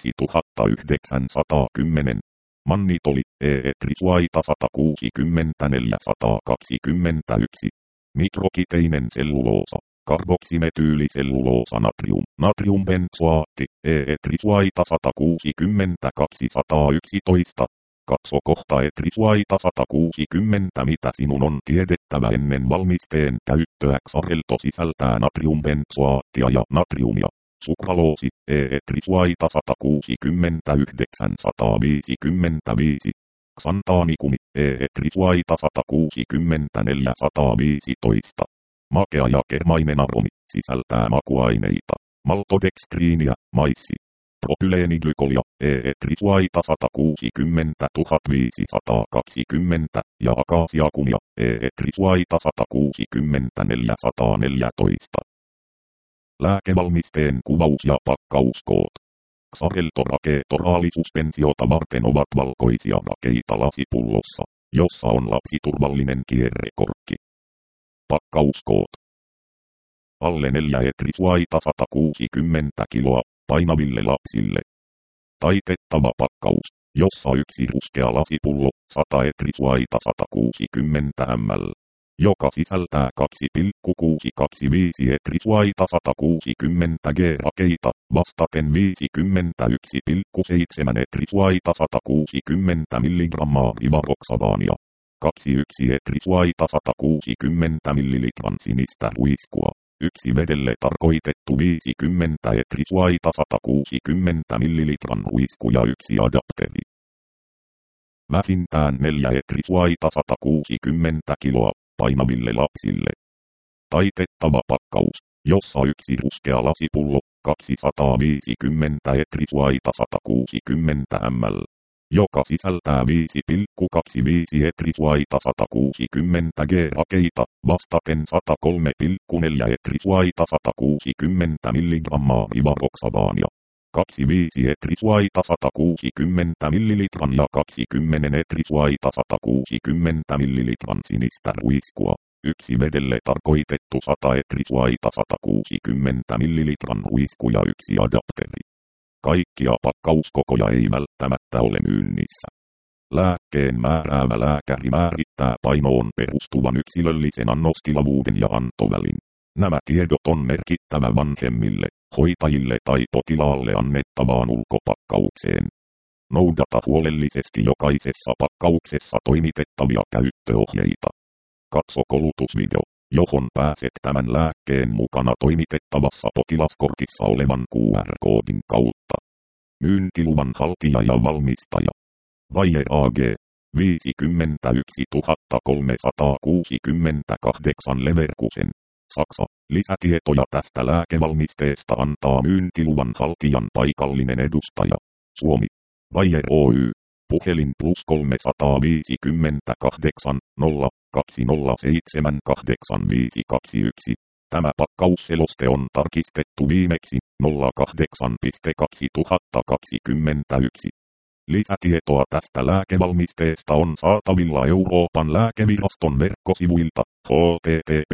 kaksituhattayhdeksänsataakymmenen, mannitoli, e-etrisuaita sata kuusikymmentä neljäsataakaksikymmentäyksi, mikrokiteinen selluloosa, karboksimetyyliselluloosa natrium, natriumbenzoaatti, e-etrisuaita sata kuusikymmentä kaksisataayksitoista. Katso kohta etrisuaita sata kuusikymmentä. Mitä sinun on tiedettävä ennen valmisteen käyttöä. Xarelto sisältää natriumbenzoaattia ja natriumia. Sukraloosi, e-etrisuaita sata kuusikymmentä yhdeksänsataaviisikymmentäviisi. Xantaanikumi, e-etrisuaita sata kuusikymmentä neljäsataaviisitoista. Makea ja kermainen aromi, sisältää makuaineita, maltodekstriiniä, maissi. Propyleeniglykolia, e-etrisuaita sata kuusikymmentä tuhatviisisataakaksikymmentä ja akaasiakumia, e-etrisuaita sata kuusikymmentä neljäsataaneljätoista. Lääkevalmisteen kuvaus ja pakkauskoot. Xarelto raketoraalisuspensiota varten ovat valkoisia rakeita lasipullossa, jossa on lapsiturvallinen kierrekorkki. Pakkauskoot. Alle neljä etrisuaita sata kuusikymmentä kiloa. Painaville lapsille. Taitettava pakkaus, jossa yksi ruskea lasipullo, sata etrisuaita sata kuusikymmentä millilitraa, joka sisältää kaksi pilkku kuusisataakaksikymmentäviisi etrisuaita sata kuusikymmentä g-rakeita, vastaten viisikymmentäyksi pilkku seitsemän etrisuaita sata kuusikymmentä milligrammaa rivaroxabaania. kaksikymmentäyksi etrisuaita sata kuusikymmentä millilitran sinistä ruiskua. Yksi vedelle tarkoitettu viisikymmentä etrisuaita sata kuusikymmentä millilitran ruisku ja yksi adapteri. Vähintään neljä etrisuaita sata kuusikymmentä kiloa painaville lapsille. Taitettava pakkaus, jossa yksi ruskea lasipullo, kaksisataaviisikymmentä etrisuaita sata kuusikymmentä millilitraa, joka sisältää viisi pilkku kaksikymmentäviisi etrisuaita sata kuusikymmentä g-rakeita, vastaten sata kolme pilkku neljä etrisuaita sata kuusikymmentä milligrammaa rivaroksabaania. kaksikymmentäviisi etrisuaita sata kuusikymmentä millilitran ja kaksikymmentä etrisuaita sata kuusikymmentä millilitran sinistä ruiskua. Yksi vedelle tarkoitettu sata etrisuaita sata kuusikymmentä millilitran ruisku ja yksi adapteri. Kaikkia pakkauskokoja ei välttämättä ole myynnissä. Lääkkeen määräävä lääkäri määrittää painoon perustuvan yksilöllisen annostilavuuden ja antovälin. Nämä tiedot on merkittävä vanhemmille, hoitajille tai potilaalle annettavaan ulkopakkaukseen. Noudata huolellisesti jokaisessa pakkauksessa toimitettavia käyttöohjeita. Katso koulutusvideo, johon pääset tämän lääkkeen mukana toimitettavassa potilaskortissa olevan Q R-koodin kautta. Myyntiluvan haltija ja valmistaja. Vaje A G, viisikymmentäyksituhattakolmesataakuusikymmentäkahdeksan Leverkusen, Saksa. Lisätietoja tästä lääkevalmisteesta antaa myyntiluvan haltijan paikallinen edustaja. Suomi. Vaje Oy. Puhelin plus kolmesataaviisikymmentäkahdeksan nolla kaksi nolla seitsemän kahdeksan viisi kaksi yksi. Tämä pakkausseloste on tarkistettu viimeksi nolla kahdeksan kaksituhattakaksikymmentäyksi. Lisätietoa tästä lääkevalmisteesta on saatavilla Euroopan lääkeviraston verkkosivuilta h t t p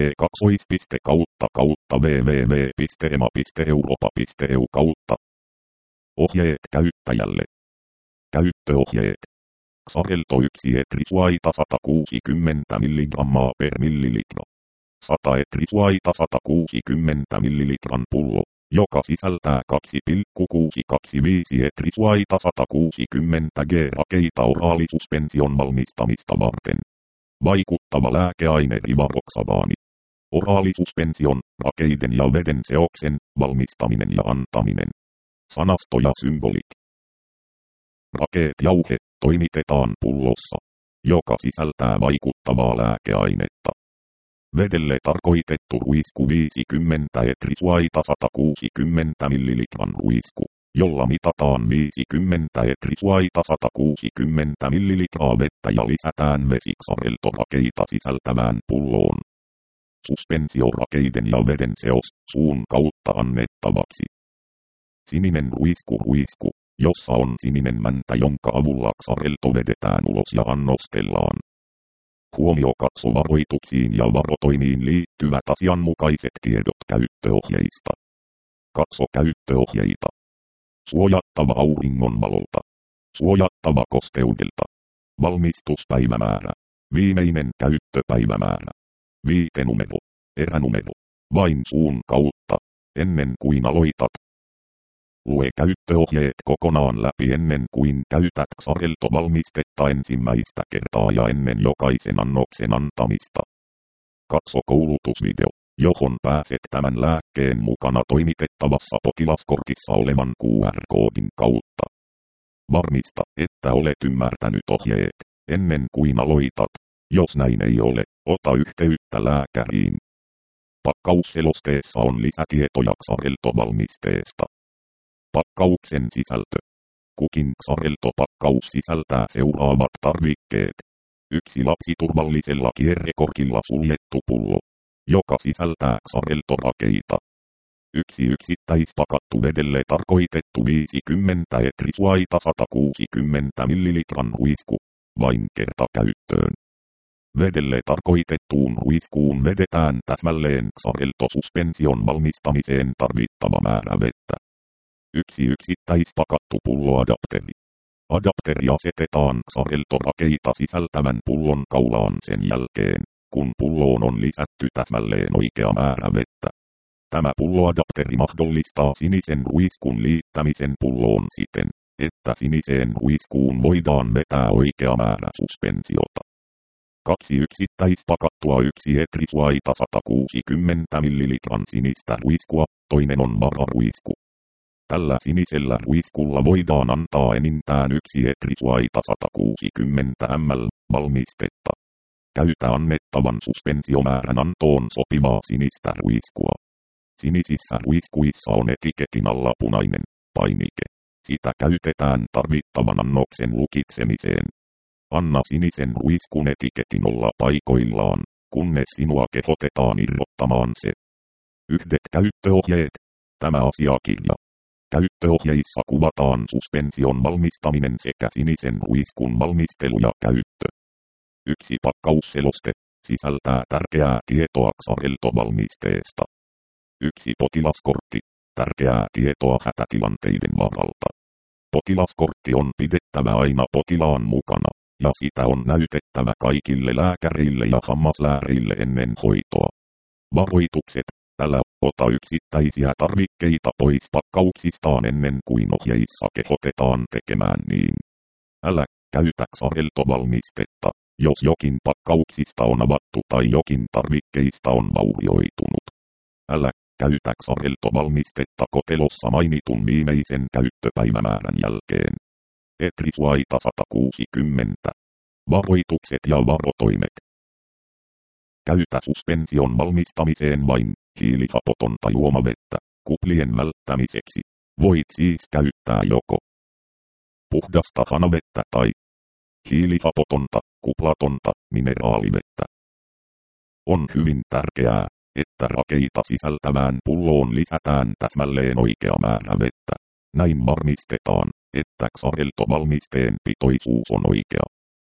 kautta kautta w w w piste e m a piste europa piste e u kautta. Ohjeet käyttäjälle. Käyttöohjeet. Xarelto yksi etrisuaita sata kuusikymmentä milligrammaa per millilitra. sata etrisuaita sata kuusikymmentä millilitran pullo, joka sisältää kaksi pilkku kuusisataakaksikymmentäviisi etrisuaita sata kuusikymmentä g-rakeita oraalisuspension valmistamista varten. Vaikuttava lääkeaine rivaroksabaani. Oraalisuspension, rakeiden ja veden seoksen, valmistaminen ja antaminen. Sanasto ja symbolit. Rakeet-jauhe toimitetaan pullossa, joka sisältää vaikuttavaa lääkeainetta. Vedelle tarkoitettu ruisku viisikymmentä etrisuaita sata kuusikymmentä millilitran ruisku, jolla mitataan viisikymmentä etrisuaita sata kuusikymmentä millilitraa vettä ja lisätään vesi Xarelto-rakeita sisältävään pulloon. Suspensiorakeiden ja veden seos suun kautta annettavaksi. Sininen ruisku ruisku, jossa on sininen mäntä, jonka avulla Xarelto vedetään ulos ja annostellaan. Huomio katso varoituksiin ja varotoimiin liittyvät asianmukaiset tiedot käyttöohjeista. Katso käyttöohjeita. Suojattava auringonvalolta. Suojattava kosteudelta. Valmistuspäivämäärä. Viimeinen käyttöpäivämäärä. Viitenumero. Eränumero. Vain suun kautta, ennen kuin aloitat. Lue käyttöohjeet kokonaan läpi ennen kuin käytät Xarelto-valmistetta ensimmäistä kertaa ja ennen jokaisen annoksen antamista. Katso koulutusvideo, johon pääset tämän lääkkeen mukana toimitettavassa potilaskortissa olevan Q R-koodin kautta. Varmista, että olet ymmärtänyt ohjeet, ennen kuin aloitat. Jos näin ei ole, ota yhteyttä lääkäriin. Pakkausselosteessa on lisätietoja Xarelto-valmisteesta. Pakkauksen sisältö. Kukin Xarelto-pakkaus sisältää seuraavat tarvikkeet. Yksi lapsiturvallisella kierrekorkilla suljettu pullo, joka sisältää Xarelto-rakeita. Yksi yksittäispakattu vedelle tarkoitettu viisikymmentä etrisuaita sata kuusikymmentä millilitran ruisku, vain kertakäyttöön. Vedelle tarkoitettuun ruiskuun vedetään täsmälleen Xarelto-suspension valmistamiseen tarvittava määrä vettä. Yksi yksittäispakattu pulloadapteri. Adapteri asetetaan Xarelto-rakeita sisältävän pullon kaulaan sen jälkeen, kun pulloon on lisätty täsmälleen oikea määrä vettä. Tämä pulloadapteri mahdollistaa sinisen ruiskun liittämisen pulloon siten, että siniseen ruiskuun voidaan vetää oikea määrä suspensiota. Kaksi yksittäispakattua yksi etrisuaita sata kuusikymmentä millilitran sinistä ruiskua, toinen on vararuisku. Tällä sinisellä ruiskulla voidaan antaa enintään yksi etrisuaita sata kuusikymmentä millilitraa valmistetta. Käytä annettavan suspensiomäärän antoon sopivaa sinistä ruiskua. Sinisissä ruiskuissa on etiketin alla punainen painike. Sitä käytetään tarvittavan annoksen lukitsemiseen. Anna sinisen ruiskun etiketin olla paikoillaan, kunnes sinua kehotetaan irrottamaan se. Yhdet käyttöohjeet. Tämä asiakirja. Käyttöohjeissa kuvataan suspension valmistaminen sekä sinisen ruiskun valmistelu ja käyttö. Yksi pakkausseloste sisältää tärkeää tietoa Xarelto-valmisteesta. Yksi potilaskortti, tärkeää tietoa hätätilanteiden varalta. Potilaskortti on pidettävä aina potilaan mukana, ja sitä on näytettävä kaikille lääkäreille ja hammaslääkäreille ennen hoitoa. Varoitukset. Älä ota yksittäisiä tarvikkeita pois pakkauksistaan ennen kuin ohjeissa kehotetaan tekemään niin. Älä käytä Xarelto-valmistetta, jos jokin pakkauksista on avattu tai jokin tarvikkeista on vaurioitunut. Älä käytä Xarelto-valmistetta kotelossa mainitun viimeisen käyttöpäivämäärän jälkeen. Etrisuaita sata kuusikymmentä. Varoitukset ja varotoimet. Käytä suspension valmistamiseen vain hiilihapotonta juomavettä kuplien välttämiseksi. Voit siis käyttää joko puhdasta hanavettä tai hiilihapotonta, kuplatonta mineraalivettä. On hyvin tärkeää, että rakeita sisältävään pulloon lisätään täsmälleen oikea määrä vettä. Näin varmistetaan, että Xarelto-valmisteen pitoisuus on oikea.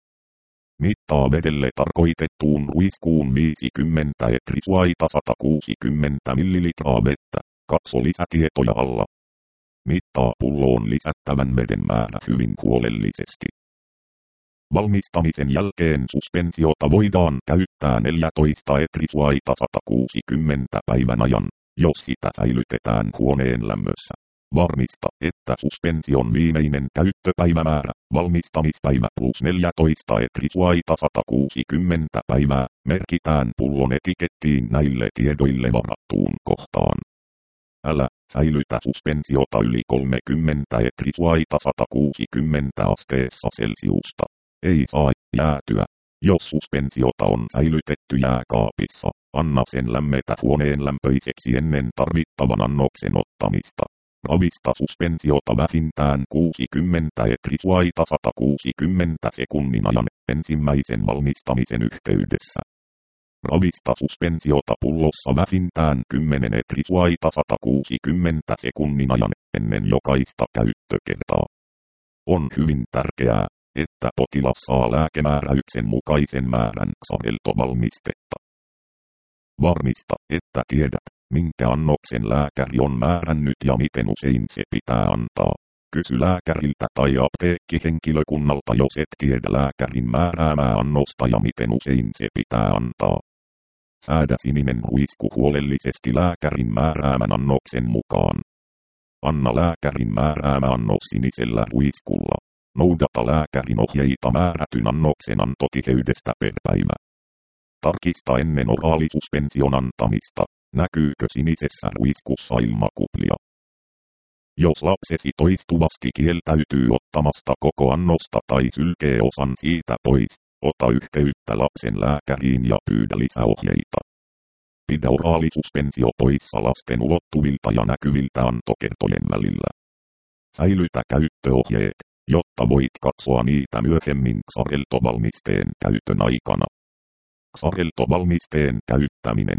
Mittaa vedelle tarkoitettuun ruiskuun viisikymmentä etrisuaita sata kuusikymmentä millilitraa vettä. Katso lisätietoja alla. Mittaa pulloon lisättävän veden määrä hyvin huolellisesti. Valmistamisen jälkeen suspensiota voidaan käyttää neljätoista etrisuaita sata kuusikymmentä päivän ajan, jos sitä säilytetään huoneen lämmössä. Varmista, että suspension viimeinen käyttöpäivämäärä, valmistamispäivä plus neljätoista etrisuaita sata kuusikymmentä päivää, merkitään pullon etikettiin näille tiedoille varattuun kohtaan. Älä säilytä suspensiota yli kolmekymmentä etrisuaita sata kuusikymmentä asteessa Celsiusta. Ei saa jäätyä. Jos suspensiota on säilytetty jääkaapissa, anna sen lämmetä huoneen lämpöiseksi ennen tarvittavan annoksen ottamista. Ravista suspensiota vähintään kuusikymmentä etrisuaita sata kuusikymmentä sekunnin ajan ensimmäisen valmistamisen yhteydessä. Ravista suspensiota pullossa vähintään kymmenen etrisuaita sata kuusikymmentä sekunnin ajan ennen jokaista käyttökertaa. On hyvin tärkeää, että potilas saa lääkemääräyksen mukaisen määrän Xarelto-valmistetta. Varmista, että tiedät, minkä annoksen lääkäri on määrännyt ja miten usein se pitää antaa. Kysy lääkäriltä tai apteekkihenkilökunnalta, jos et tiedä lääkärin määräämää annosta ja miten usein se pitää antaa. Säädä sininen ruisku huolellisesti lääkärin määräämän annoksen mukaan. Anna lääkärin määräämä annos sinisellä ruiskulla. Noudata lääkärin ohjeita määrätyn annoksen antotiheydestä per päivä. Tarkista ennen oraalisuspension antamista, näkyykö sinisessä ruiskussa ilmakuplia. Jos lapsesi toistuvasti kieltäytyy ottamasta koko annosta tai sylkee osan siitä pois, ota yhteyttä lapsen lääkäriin ja pyydä lisäohjeita. Pidä oraalisuspensio poissa lasten ulottuvilta ja näkyviltä antokertojen välillä. Säilytä käyttöohjeet, jotta voit katsoa niitä myöhemmin Xarelto-valmisteen käytön aikana. Xarelto-valmisteen käyttäminen.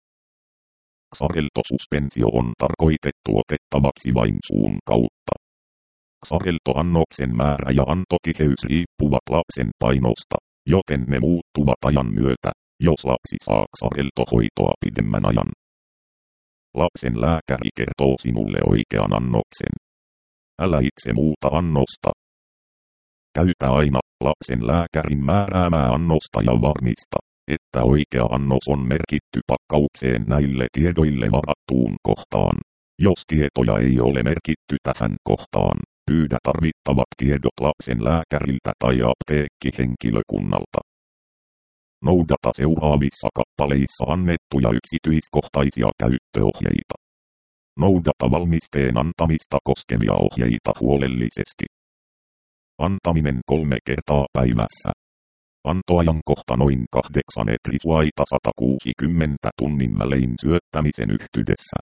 Xarelto-suspensio on tarkoitettu otettavaksi vain suun kautta. Xarelto-annoksen määrä ja antotiheys riippuvat lapsen painosta, joten ne muuttuvat ajan myötä, jos lapsi saa Xarelto-hoitoa pidemmän ajan. Lapsen lääkäri kertoo sinulle oikean annoksen. Älä itse muuta annosta. Käytä aina lapsen lääkärin määräämää annosta ja varmista, että oikea annos on merkitty pakkaukseen näille tiedoille varattuun kohtaan. Jos tietoja ei ole merkitty tähän kohtaan, pyydä tarvittavat tiedot lapsen lääkäriltä tai apteekkihenkilökunnalta. Noudata seuraavissa kappaleissa annettuja yksityiskohtaisia käyttöohjeita. Noudata valmisteen antamista koskevia ohjeita huolellisesti. Antaminen kolme kertaa päivässä. Antoajankohta noin kahdeksan etrisuaita sata kuusikymmentä tunnin välein syöttämisen yhteydessä.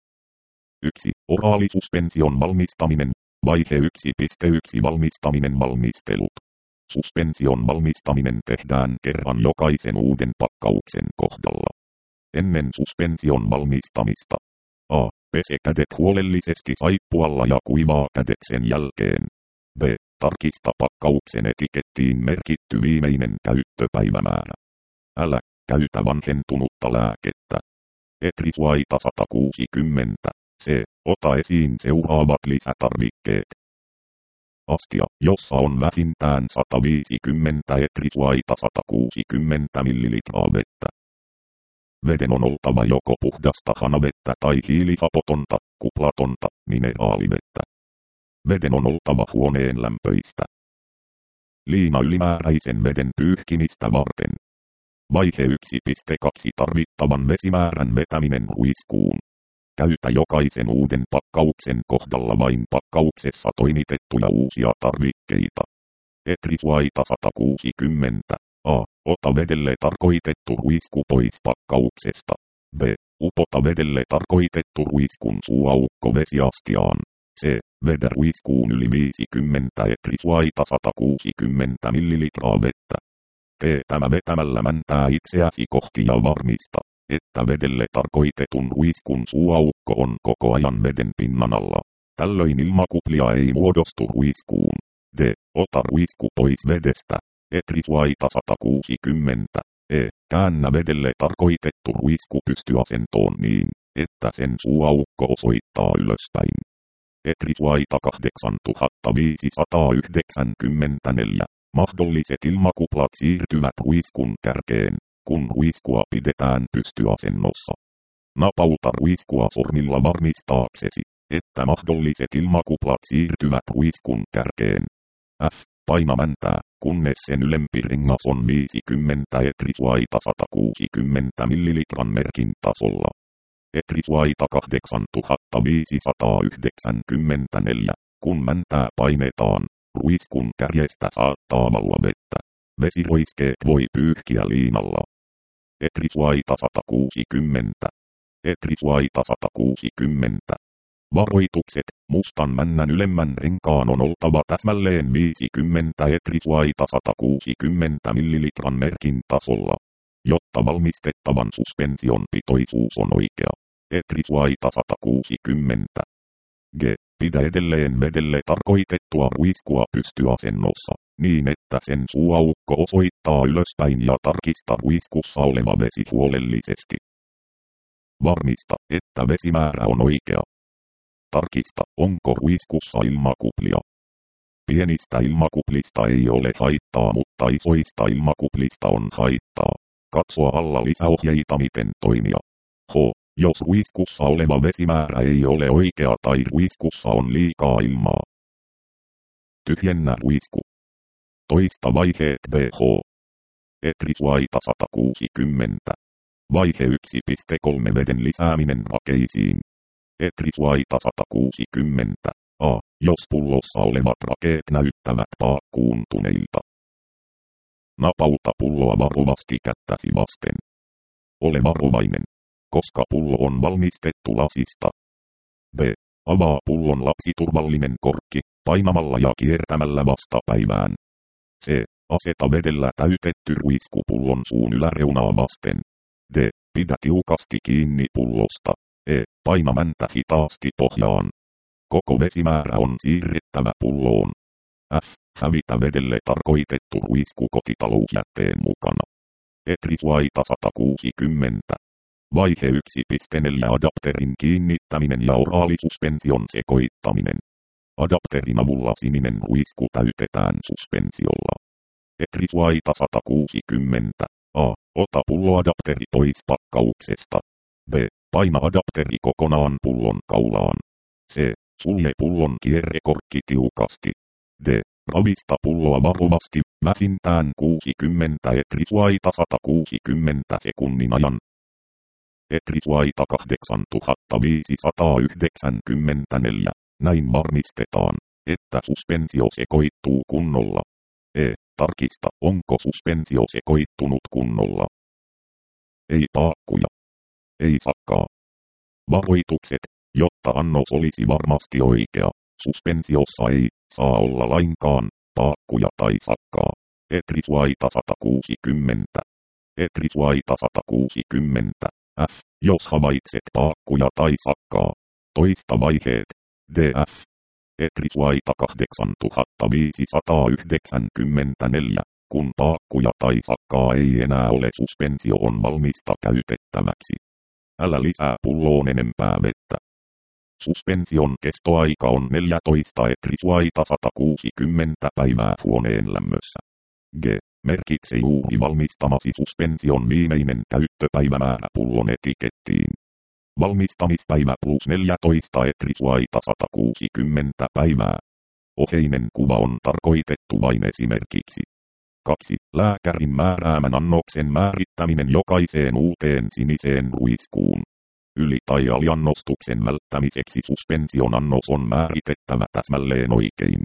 yksi. Oraalisuspension valmistaminen. Vaihe yksi piste yksi Valmistaminen valmistelut. Suspension valmistaminen tehdään kerran jokaisen uuden pakkauksen kohdalla. Ennen suspension valmistamista. A. Pese kädet huolellisesti saippualla ja kuivaa kädet sen jälkeen. B. Tarkista pakkauksen etikettiin merkitty viimeinen käyttöpäivämäärä. Älä käytä vanhentunutta lääkettä. Etrisuaita sata kuusikymmentä. C. Ota esiin seuraavat lisätarvikkeet. Astia, jossa on vähintään sata viisikymmentä etrisuaita sata kuusikymmentä millilitraa vettä. Veden on oltava joko puhdasta hanavettä tai hiilihapotonta, kuplatonta, mineraalivettä. Veden on oltava huoneen lämpöistä. Liina ylimääräisen veden pyyhkimistä varten. Vaihe yksi piste kaksi Tarvittavan vesimäärän vetäminen ruiskuun. Käytä jokaisen uuden pakkauksen kohdalla vain pakkauksessa toimitettuja uusia tarvikkeita. Etrisuaita sata kuusikymmentä. A. Ota vedelle tarkoitettu ruisku pois pakkauksesta. B. Upota vedelle tarkoitettu ruiskun suuaukko vesiastiaan. C. Vedä ruiskuun yli viisikymmentä etrisuaita sata kuusikymmentä millilitraa vettä. Tee tämä vetämällä mäntää itseäsi kohti ja varmista, että vedelle tarkoitetun ruiskun suuaukko on koko ajan veden pinnan alla. Tällöin ilmakuplia ei muodostu ruiskuun. D. Ota ruisku pois vedestä. Etrisuaita sata kuusikymmentä. E. Käännä vedelle tarkoitettu ruisku pystyasentoon niin, että sen suuaukko osoittaa ylöspäin. Etrisuaita kahdeksantuhattaviisisataayhdeksänkymmentäneljä. Mahdolliset ilmakuplat siirtyvät ruiskun kärkeen, kun ruiskua pidetään pystyasennossa. Napauta ruiskua sormilla varmistaaksesi, että mahdolliset ilmakuplat siirtyvät ruiskun kärkeen. F. Paina mäntää, kunnes sen ylempi rengas on viisikymmentä etrisuaita sata kuusikymmentä millilitran merkin tasolla. Etrisuaita kahdeksantuhattaviisisataayhdeksänkymmentäneljä. Kun mäntää painetaan, ruiskun kärjestä saattaa valua vettä. Vesiroiskeet voi pyyhkiä liinalla. Etrisuaita sata kuusikymmentä. Etrisuaita sata kuusikymmentä. Varoitukset, mustan männän ylemmän renkaan on oltava täsmälleen viisikymmentä etrisuaita sata kuusikymmentä millilitran merkin tasolla, jotta valmistettavan suspension pitoisuus on oikea. Etrisuaita sata kuusikymmentä. G. Pidä edelleen vedelle tarkoitettua ruiskua pystyasennossa, niin että sen suuaukko osoittaa ylöspäin ja tarkista ruiskussa oleva vesi huolellisesti. Varmista, että vesimäärä on oikea. Tarkista, onko ruiskussa ilmakuplia. Pienistä ilmakuplista ei ole haittaa, mutta isoista ilmakuplista on haittaa. Katsoa alla lisäohjeita miten toimia. H. Jos ruiskussa oleva vesimäärä ei ole oikea tai ruiskussa on liikaa ilmaa. Tyhjennä ruisku. Toista vaiheet B H. Etrisuaita sata kuusikymmentä. Vaihe yksi piste kolme Veden lisääminen rakeisiin. Etrisuaita sata kuusikymmentä. A. Jos pullossa olevat rakeet näyttävät paakkuuntuneilta. Napauta pulloa varovasti kättäsi vasten. Ole varovainen, koska pullo on valmistettu lasista. B. Avaa pullon lapsiturvallinen korkki, painamalla ja kiertämällä vastapäivään. C. Aseta vedellä täytetty ruisku pullon suun yläreunaa vasten. D. Pidä tiukasti kiinni pullosta. E. Paina mäntä hitaasti pohjaan. Koko vesimäärä on siirrettävä pulloon. F. Hävitä vedelle tarkoitettu ruisku kotitalousjätteen mukana. Etrisuaita sata kuusikymmentä. Vaihe yksi piste neljä Adapterin kiinnittäminen ja oraalisuspension sekoittaminen. Adapterin avulla sininen ruisku täytetään suspensiolla. Etrisuaita sata kuusikymmentä. A. Ota pulloadapteri pois pakkauksesta. B. Paina adapteri kokonaan pullon kaulaan. C. Sulje pullon kierrekorkki tiukasti. D. Ravista pulloa varovasti, vähintään kuusikymmentä etrisuaita sata kuusikymmentä sekunnin ajan. Etrisuaita kahdeksantuhattaviisisataayhdeksänkymmentäneljä. Näin varmistetaan, että suspensio sekoittuu kunnolla. E. Tarkista, onko suspensio sekoittunut kunnolla. Ei paakkuja. Ei sakkaa. Varoitukset, jotta annos olisi varmasti oikea. Suspensiossa ei saa olla lainkaan paakkuja tai sakkaa. Etrisuaita sata kuusikymmentä. Etrisuaita sata kuusikymmentä. F. Jos havaitset paakkuja tai sakkaa. Toista vaiheet. D F. Etrisuaita kahdeksantuhattaviisisataayhdeksänkymmentäneljä. Kun paakkuja tai sakkaa ei enää ole, suspensio on valmista käytettäväksi. Älä lisää pulloon enempää vettä. Suspension kestoaika on neljätoista etrisuaita sata kuusikymmentä päivää huoneen lämmössä. G. Merkitse juuri valmistamasi suspension viimeinen käyttöpäivämäärä pullon etikettiin. Valmistamispäivä plus neljätoista etrisuaita sata kuusikymmentä päivää. Oheinen kuva on tarkoitettu vain esimerkiksi. kaksi. Lääkärin määräämän annoksen määrittäminen jokaiseen uuteen siniseen ruiskuun. Yli- tai aliannostuksen välttämiseksi suspension annos on määritettävä täsmälleen oikein.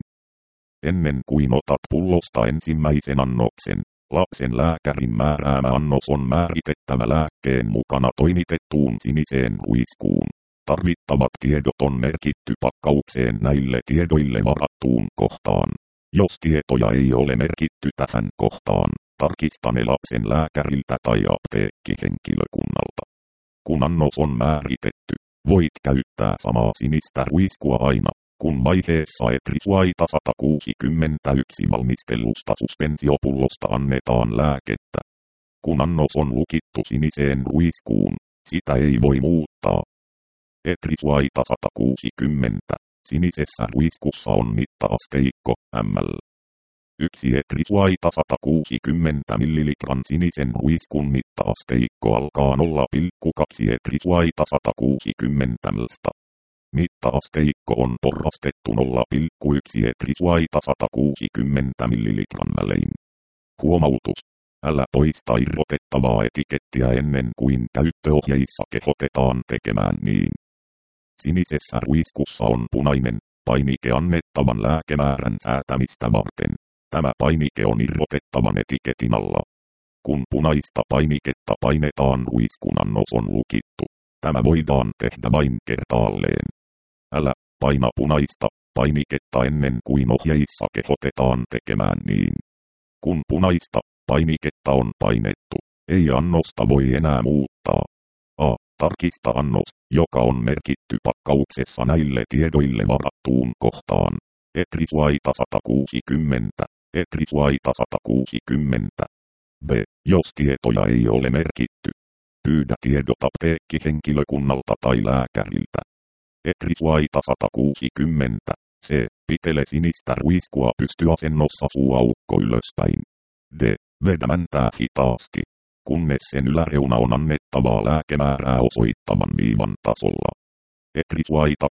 Ennen kuin otat pullosta ensimmäisen annoksen, lapsen lääkärin määräämä annos on määritettävä lääkkeen mukana toimitettuun siniseen ruiskuun. Tarvittavat tiedot on merkitty pakkaukseen näille tiedoille varattuun kohtaan. Jos tietoja ei ole merkitty tähän kohtaan, tarkista ne lapsen lääkäriltä tai apteekkihenkilökunnalta. Kun annos on määritetty, voit käyttää samaa sinistä ruiskua aina, kun vaiheessa etrisuaita sata kuusikymmentäyksi valmistellusta suspensiopullosta annetaan lääkettä. Kun annos on lukittu siniseen ruiskuun, sitä ei voi muuttaa. Etrisuaita sata kuusikymmentä. Sinisessä ruiskussa on mitta-asteikko ml. Yksi etrisuaita sata kuusikymmentä millilitran sinisen ruiskun mitta-asteikko alkaa nolla pilkku kaksi etrisuaita sata kuusikymmentä ml:stä. Mitta-asteikko on porrastettu nolla pilkku yksi etrisuaita sata kuusikymmentä millilitran välein. Huomautus. Älä poista irrotettavaa etikettiä ennen kuin käyttöohjeissa kehotetaan tekemään niin. Sinisessä ruiskussa on punainen painike annettavan lääkemäärän säätämistä varten. Tämä painike on irrotettavan etiketin alla. Kun punaista painiketta painetaan, ruiskun annos on lukittu. Tämä voidaan tehdä vain kertaalleen. Älä paina punaista painiketta ennen kuin ohjeissa kehotetaan tekemään niin. Kun punaista painiketta on painettu, ei annosta voi enää muuttaa. A. Tarkista annos, joka on merkitty pakkauksessa näille tiedoille varattuun kohtaan. Etrisuaita sata kuusikymmentä. Etrisuaita sata kuusikymmentä. B. Jos tietoja ei ole merkitty, pyydä tiedot apteekkihenkilökunnalta tai lääkäriltä. Etrisuaita sata kuusikymmentä. C. Pitele sinistä ruiskua pystyasennossa suuaukko ylöspäin. D. Vedä mäntää hitaasti, kunnes sen yläreuna on annettavaa lääkemäärää osoittavan viivan tasolla. Etrisuaita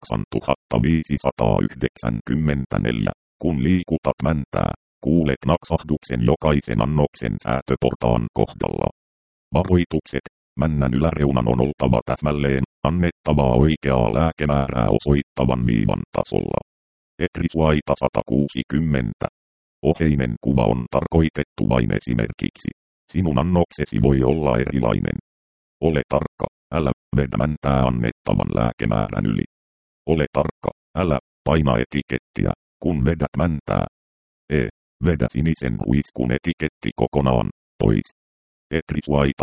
kahdeksantuhattaviisisataayhdeksänkymmentäneljä. Kun liikutat mäntää, kuulet naksahduksen jokaisen annoksen säätöportaan kohdalla. Varoitukset. Männän yläreunan on oltava täsmälleen annettavaa oikeaa lääkemäärää osoittavan viivan tasolla. Etrisuaita sata kuusikymmentä. Oheinen kuva on tarkoitettu vain esimerkiksi. Sinun annoksesi voi olla erilainen. Ole tarkka, älä vedä mäntää annettavan lääkemäärän yli. Ole tarkka, älä paina etikettiä, kun vedät mäntää. E. Vedä sinisen ruiskun etiketti kokonaan pois. Etrisuaita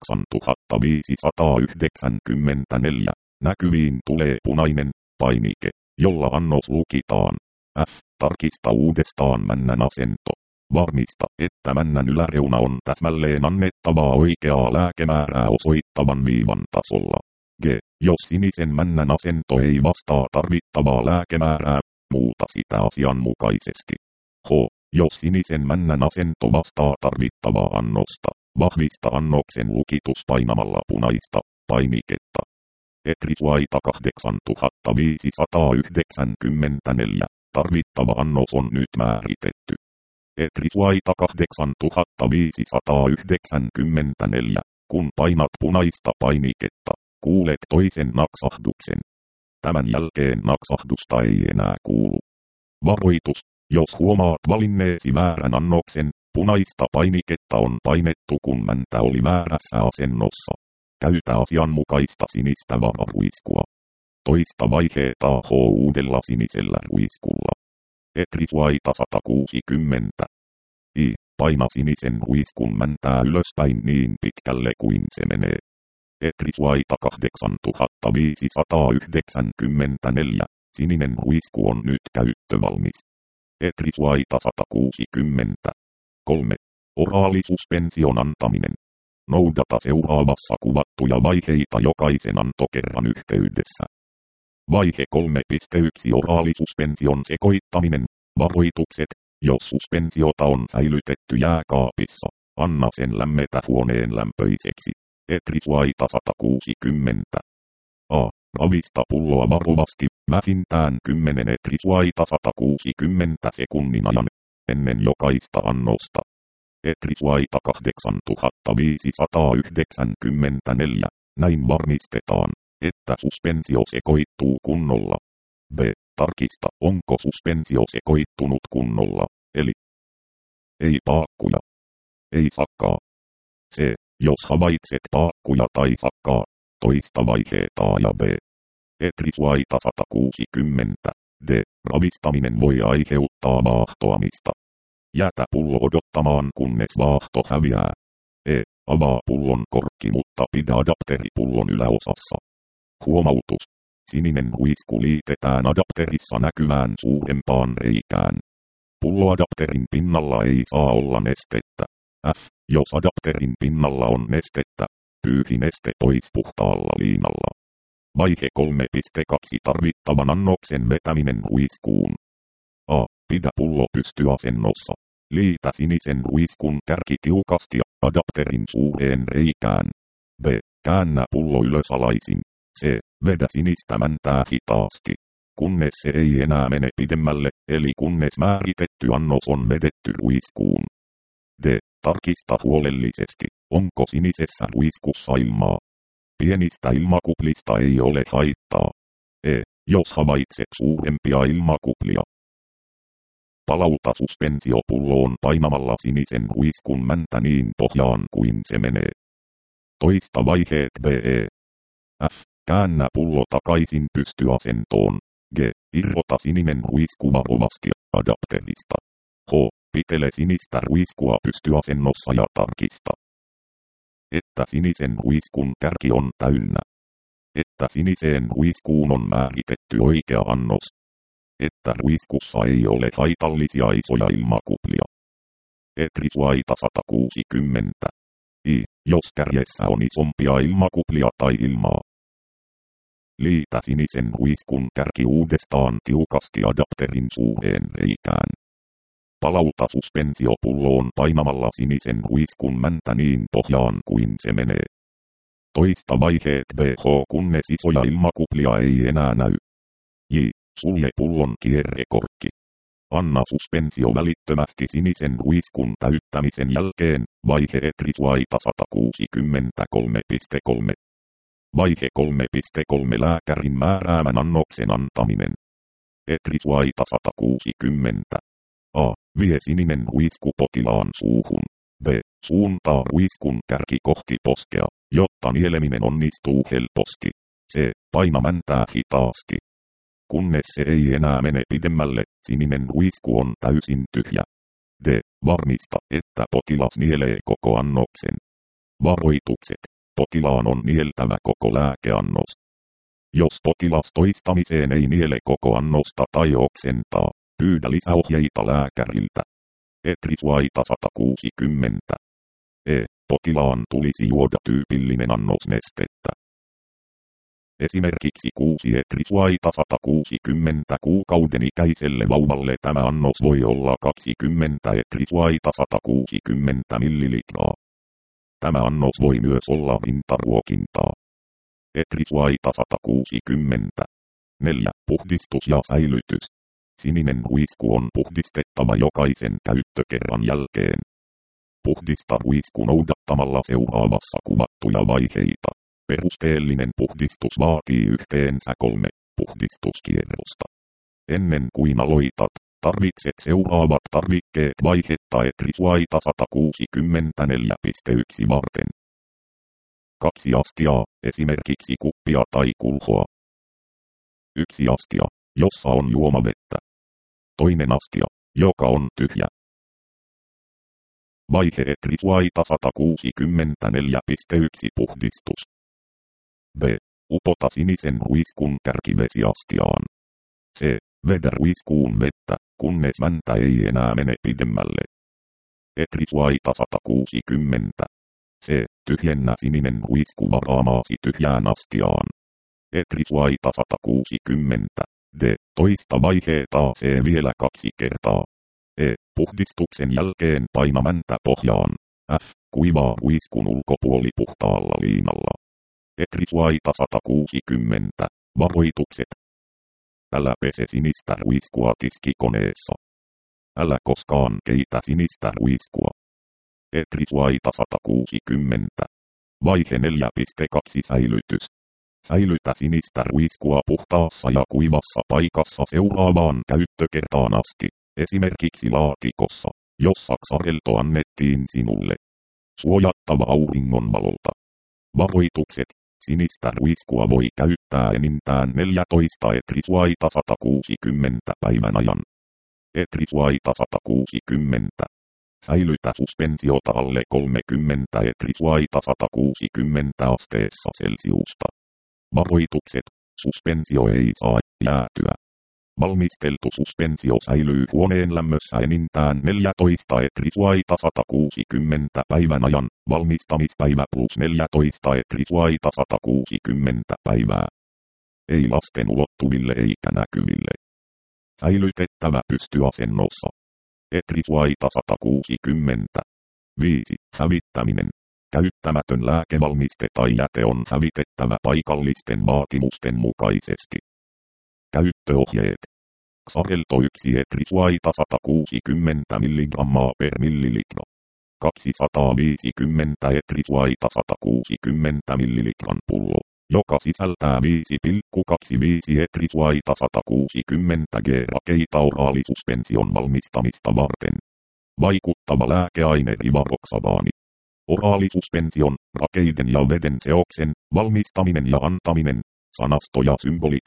kahdeksantuhattaviisisataayhdeksänkymmentäneljä. Näkyviin tulee punainen painike, jolla annos lukitaan. F. Tarkista uudestaan männän asento. Varmista, että männän yläreuna on täsmälleen annettavaa oikeaa lääkemäärää osoittavan viivan tasolla. G. Jos sinisen männän asento ei vastaa tarvittavaa lääkemäärää, muuta sitä asianmukaisesti. H. Jos sinisen männän asento vastaa tarvittavaa annosta, vahvista annoksen lukitus painamalla punaista painiketta. Etrisuaita kahdeksantuhattaviisisataayhdeksänkymmentäneljä. Tarvittava annos on nyt määritetty. Etrisuaita kahdeksantuhattaviisisataayhdeksänkymmentäneljä. Kun painat punaista painiketta, kuulet toisen naksahduksen. Tämän jälkeen naksahdusta ei enää kuulu. Varoitus, jos huomaat valinneesi väärän annoksen, punaista painiketta on painettu kun mäntä oli väärässä asennossa. Käytä asianmukaista sinistä vararuiskua. Toista vaiheeta H uudella sinisellä ruiskulla. Etrisvaita sata kuusikymmentä. I. Paina sinisen ruiskun mäntää ylöspäin niin pitkälle kuin se menee. Etrisvaita kahdeksantuhattaviisisataayhdeksänkymmentäneljä. Sininen ruisku on nyt käyttövalmis. Etrisvaita sata kuusikymmentä. kolme. Oraalisuspenssion antaminen. Noudata seuraavassa kuvattuja vaiheita jokaisen antokerran yhteydessä. Vaihe kolme piste yksi Oraalisuspenssion sekoittaminen. Varoitukset, jos suspensiota on säilytetty jääkaapissa, anna sen lämmetä huoneen lämpöiseksi. Etrisvaita sata kuusikymmentä. A. Ravista pulloa varovasti, vähintään kymmenen etrisvaita sata kuusikymmentä sekunnin ajan, ennen jokaista annosta. Etrisvaita kahdeksantuhattaviisisataayhdeksänkymmentäneljä. Näin varmistetaan, että suspensio sekoittuu kunnolla. B. Tarkista, onko suspensio sekoittunut kunnolla, eli ei paakkuja, ei sakkaa. C. Jos havaitset paakkuja tai sakkaa, toista vaiheeta A ja B. Etrisvaita sata kuusikymmentä. D. Ravistaminen voi aiheuttaa vaahtoamista. Jätä pullo odottamaan kunnes vaahto häviää. E. Avaa pullon korkki mutta pidä adapteri pullon yläosassa. Huomautus. Sininen ruisku liitetään adapterissa näkyvään suurempaan reikään. Pulloadapterin pinnalla ei saa olla nestettä. F. Jos adapterin pinnalla on nestettä, pyyhi neste pois puhtaalla liinalla. Vaihe kolme piste kaksi Tarvittavan annoksen vetäminen ruiskuun. A. Pidä pullo pystyasennossa. Liitä sinisen ruiskun kärki tiukasti adapterin suureen reikään. B. Käännä pullo ylösalaisin. C. Vedä sinistä mäntää hitaasti, kunnes se ei enää mene pidemmälle, eli kunnes määritetty annos on vedetty ruiskuun. D. Tarkista huolellisesti, onko sinisessä ruiskussa ilmaa. Pienistä ilmakuplista ei ole haittaa. E. Jos havaitset suurempia ilmakuplia, palauta suspensio pulloon painamalla sinisen ruiskun mäntä niin pohjaan kuin se menee. Toista vaiheet B. E. F. Käännä pullo takaisin pystyasentoon. G. Irrota sininen ruisku varovasti adapterista. H. Pitele sinistä ruiskua pystyasennossa ja tarkista, että sinisen ruiskun kärki on täynnä. Että siniseen ruiskuun on määritetty oikea annos. Että ruiskussa ei ole haitallisia isoja ilmakuplia. Etrisvaita sata kuusikymmentä. I. Jos kärjessä on isompia ilmakuplia tai ilmaa, liitä sinisen ruiskun kärki uudestaan tiukasti adapterin suureen reikään. Palauta suspensio pulloon painamalla sinisen ruiskun mäntä niin pohjaan kuin se menee. Toista vaiheet B H kunnes isoja ilmakuplia ei enää näy. J. Sulje pullon kierrekorkki. Anna suspensio välittömästi sinisen ruiskun täyttämisen jälkeen, vaihe Etrisvaita sata kuusikymmentäkolme piste kolme. Vaihe kolme piste kolme Lääkärin määräämän annoksen antaminen. Etrisvaita sata kuusikymmentä. A. Vie sininen ruisku potilaan suuhun. B. Suuntaa ruiskun kärki kohti poskea, jotta nieleminen onnistuu helposti. C. Paina mäntää hitaasti, kunnes se ei enää mene pidemmälle, sininen ruisku on täysin tyhjä. D. Varmista, että potilas nielee koko annoksen. Varoitukset. Potilaan on nieltävä koko lääkeannos. Jos potilas toistamiseen ei niele koko annosta tai oksentaa, pyydä lisäohjeita lääkäriltä. Etrisvaita sata kuusikymmentä. E. Potilaan tulisi juoda tyypillinen annos nestettä. Esimerkiksi kuusi Etrisvaita sata kuusikymmentä kuukauden ikäiselle vauvalle tämä annos voi olla kaksikymmentä Etrisvaita sata kuusikymmentä millilitraa. Tämä annos voi myös olla rintaruokintaa. Etrisvaita sata kuusikymmentä. neljä Puhdistus ja säilytys. Sininen ruisku on puhdistettava jokaisen käyttökerran jälkeen. Puhdista ruisku noudattamalla seuraavassa kuvattuja vaiheita. Perusteellinen puhdistus vaatii yhteensä kolme puhdistuskierrosta. Ennen kuin aloitat, tarvitset seuraavat tarvikkeet vaihetta Etrisuaita sata kuusikymmentäneljä piste yksi varten. Kaksi astiaa, esimerkiksi kuppia tai kulhoa. Yksi astia, jossa on juomavettä. Toinen astia, joka on tyhjä. Vaihe Etrisuaita sata kuusikymmentäneljä piste yksi puhdistus. B. Upota sinisen ruiskun kärkivesiastiaan. C. Vedä ruiskuun vettä, kunnes väntä ei enää mene pidemmälle. Etrisuaita sata kuusikymmentä. C. Tyhjennä sininen ruisku varaamaasi tyhjään astiaan. Etrisuaita sata kuusikymmentä. D. Toista vaiheeta C vielä kaksi kertaa. E. Puhdistuksen jälkeen paina mäntä pohjaan. F. Kuivaa ruiskun ulkopuoli puhtaalla liinalla. Etrisuaita sata kuusikymmentä. Varoitukset. Älä pese sinistä ruiskua tiskikoneessa. Älä koskaan keitä sinistä ruiskua. Etrisuaita sata kuusikymmentä. Vaihe neljä piste kaksi Säilytys. Säilytä sinistä ruiskua puhtaassa ja kuivassa paikassa seuraavaan käyttökertaan asti, esimerkiksi laatikossa, jossa Xarelto annettiin sinulle. Suojattava auringonvalolta. Varoitukset. Sinistä ruiskua voi käyttää enintään neljätoista Etrisuaita sata kuusikymmentä päivän ajan. Etrisuaita sata kuusikymmentä. Säilytä suspensiota alle kolmekymmentä Etrisuaita sata kuusikymmentä asteessa Celsiusta. Varoitukset. Suspensio ei saa jäätyä. Valmisteltu suspensio säilyy huoneen lämmössä enintään neljätoista Etrisuaita sata kuusikymmentä päivän ajan, valmistamispäivä plus neljätoista Etrisuaita sata kuusikymmentä päivää. Ei lasten ulottuville eikä näkyville. Säilytettävä pystyasennossa. Etrisuaita sata kuusikymmentä. viisi. Hävittäminen. Käyttämätön lääkevalmiste tai jäte on hävitettävä paikallisten vaatimusten mukaisesti. Käyttöohjeet. Xarelto yksi Etrisuaita sata kuusikymmentä milligrammaa per millilitra. kaksisataaviisikymmentä Etrisuaita sata kuusikymmentä millilitran pullo, joka sisältää viisi pilkku kaksikymmentäviisi Etrisuaita sata kuusikymmentä g rakeita oraalisuspension valmistamista varten. Vaikuttava lääkeaine rivaroxabaani. Oraalisuspension, rakeiden ja veden seoksen, valmistaminen ja antaminen, sanasto ja symbolit.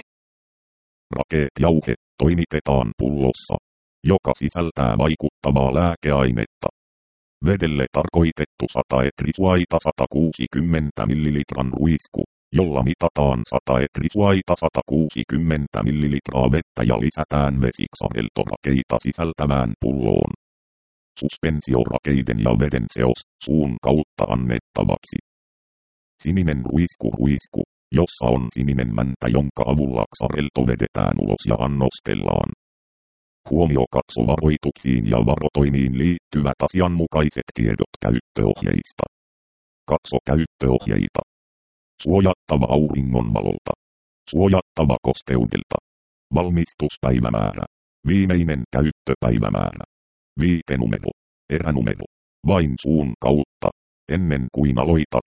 Rakeet jauhe toimitetaan pullossa, joka sisältää vaikuttavaa lääkeainetta. Vedelle tarkoitettu sata Etrisuaita sata kuusikymmentä millilitran ruisku, jolla mitataan sata Etrisuaita sata kuusikymmentä millilitraa vettä ja lisätään vesi Xarelto-rakeita sisältävään pulloon. Suspensiorakeiden ja veden seos suun kautta annettavaksi. Sininen ruisku ruisku, jossa on sininen mäntä, jonka avulla Xarelto vedetään ulos ja annostellaan. Huomio katso varoituksiin ja varotoimiin liittyvät asianmukaiset tiedot käyttöohjeista. Katso käyttöohjeita. Suojattava auringonvalolta. Suojattava kosteudelta. Valmistuspäivämäärä. Viimeinen käyttöpäivämäärä. Viitenumero. Eränumero. Vain suun kautta, ennen kuin aloitat.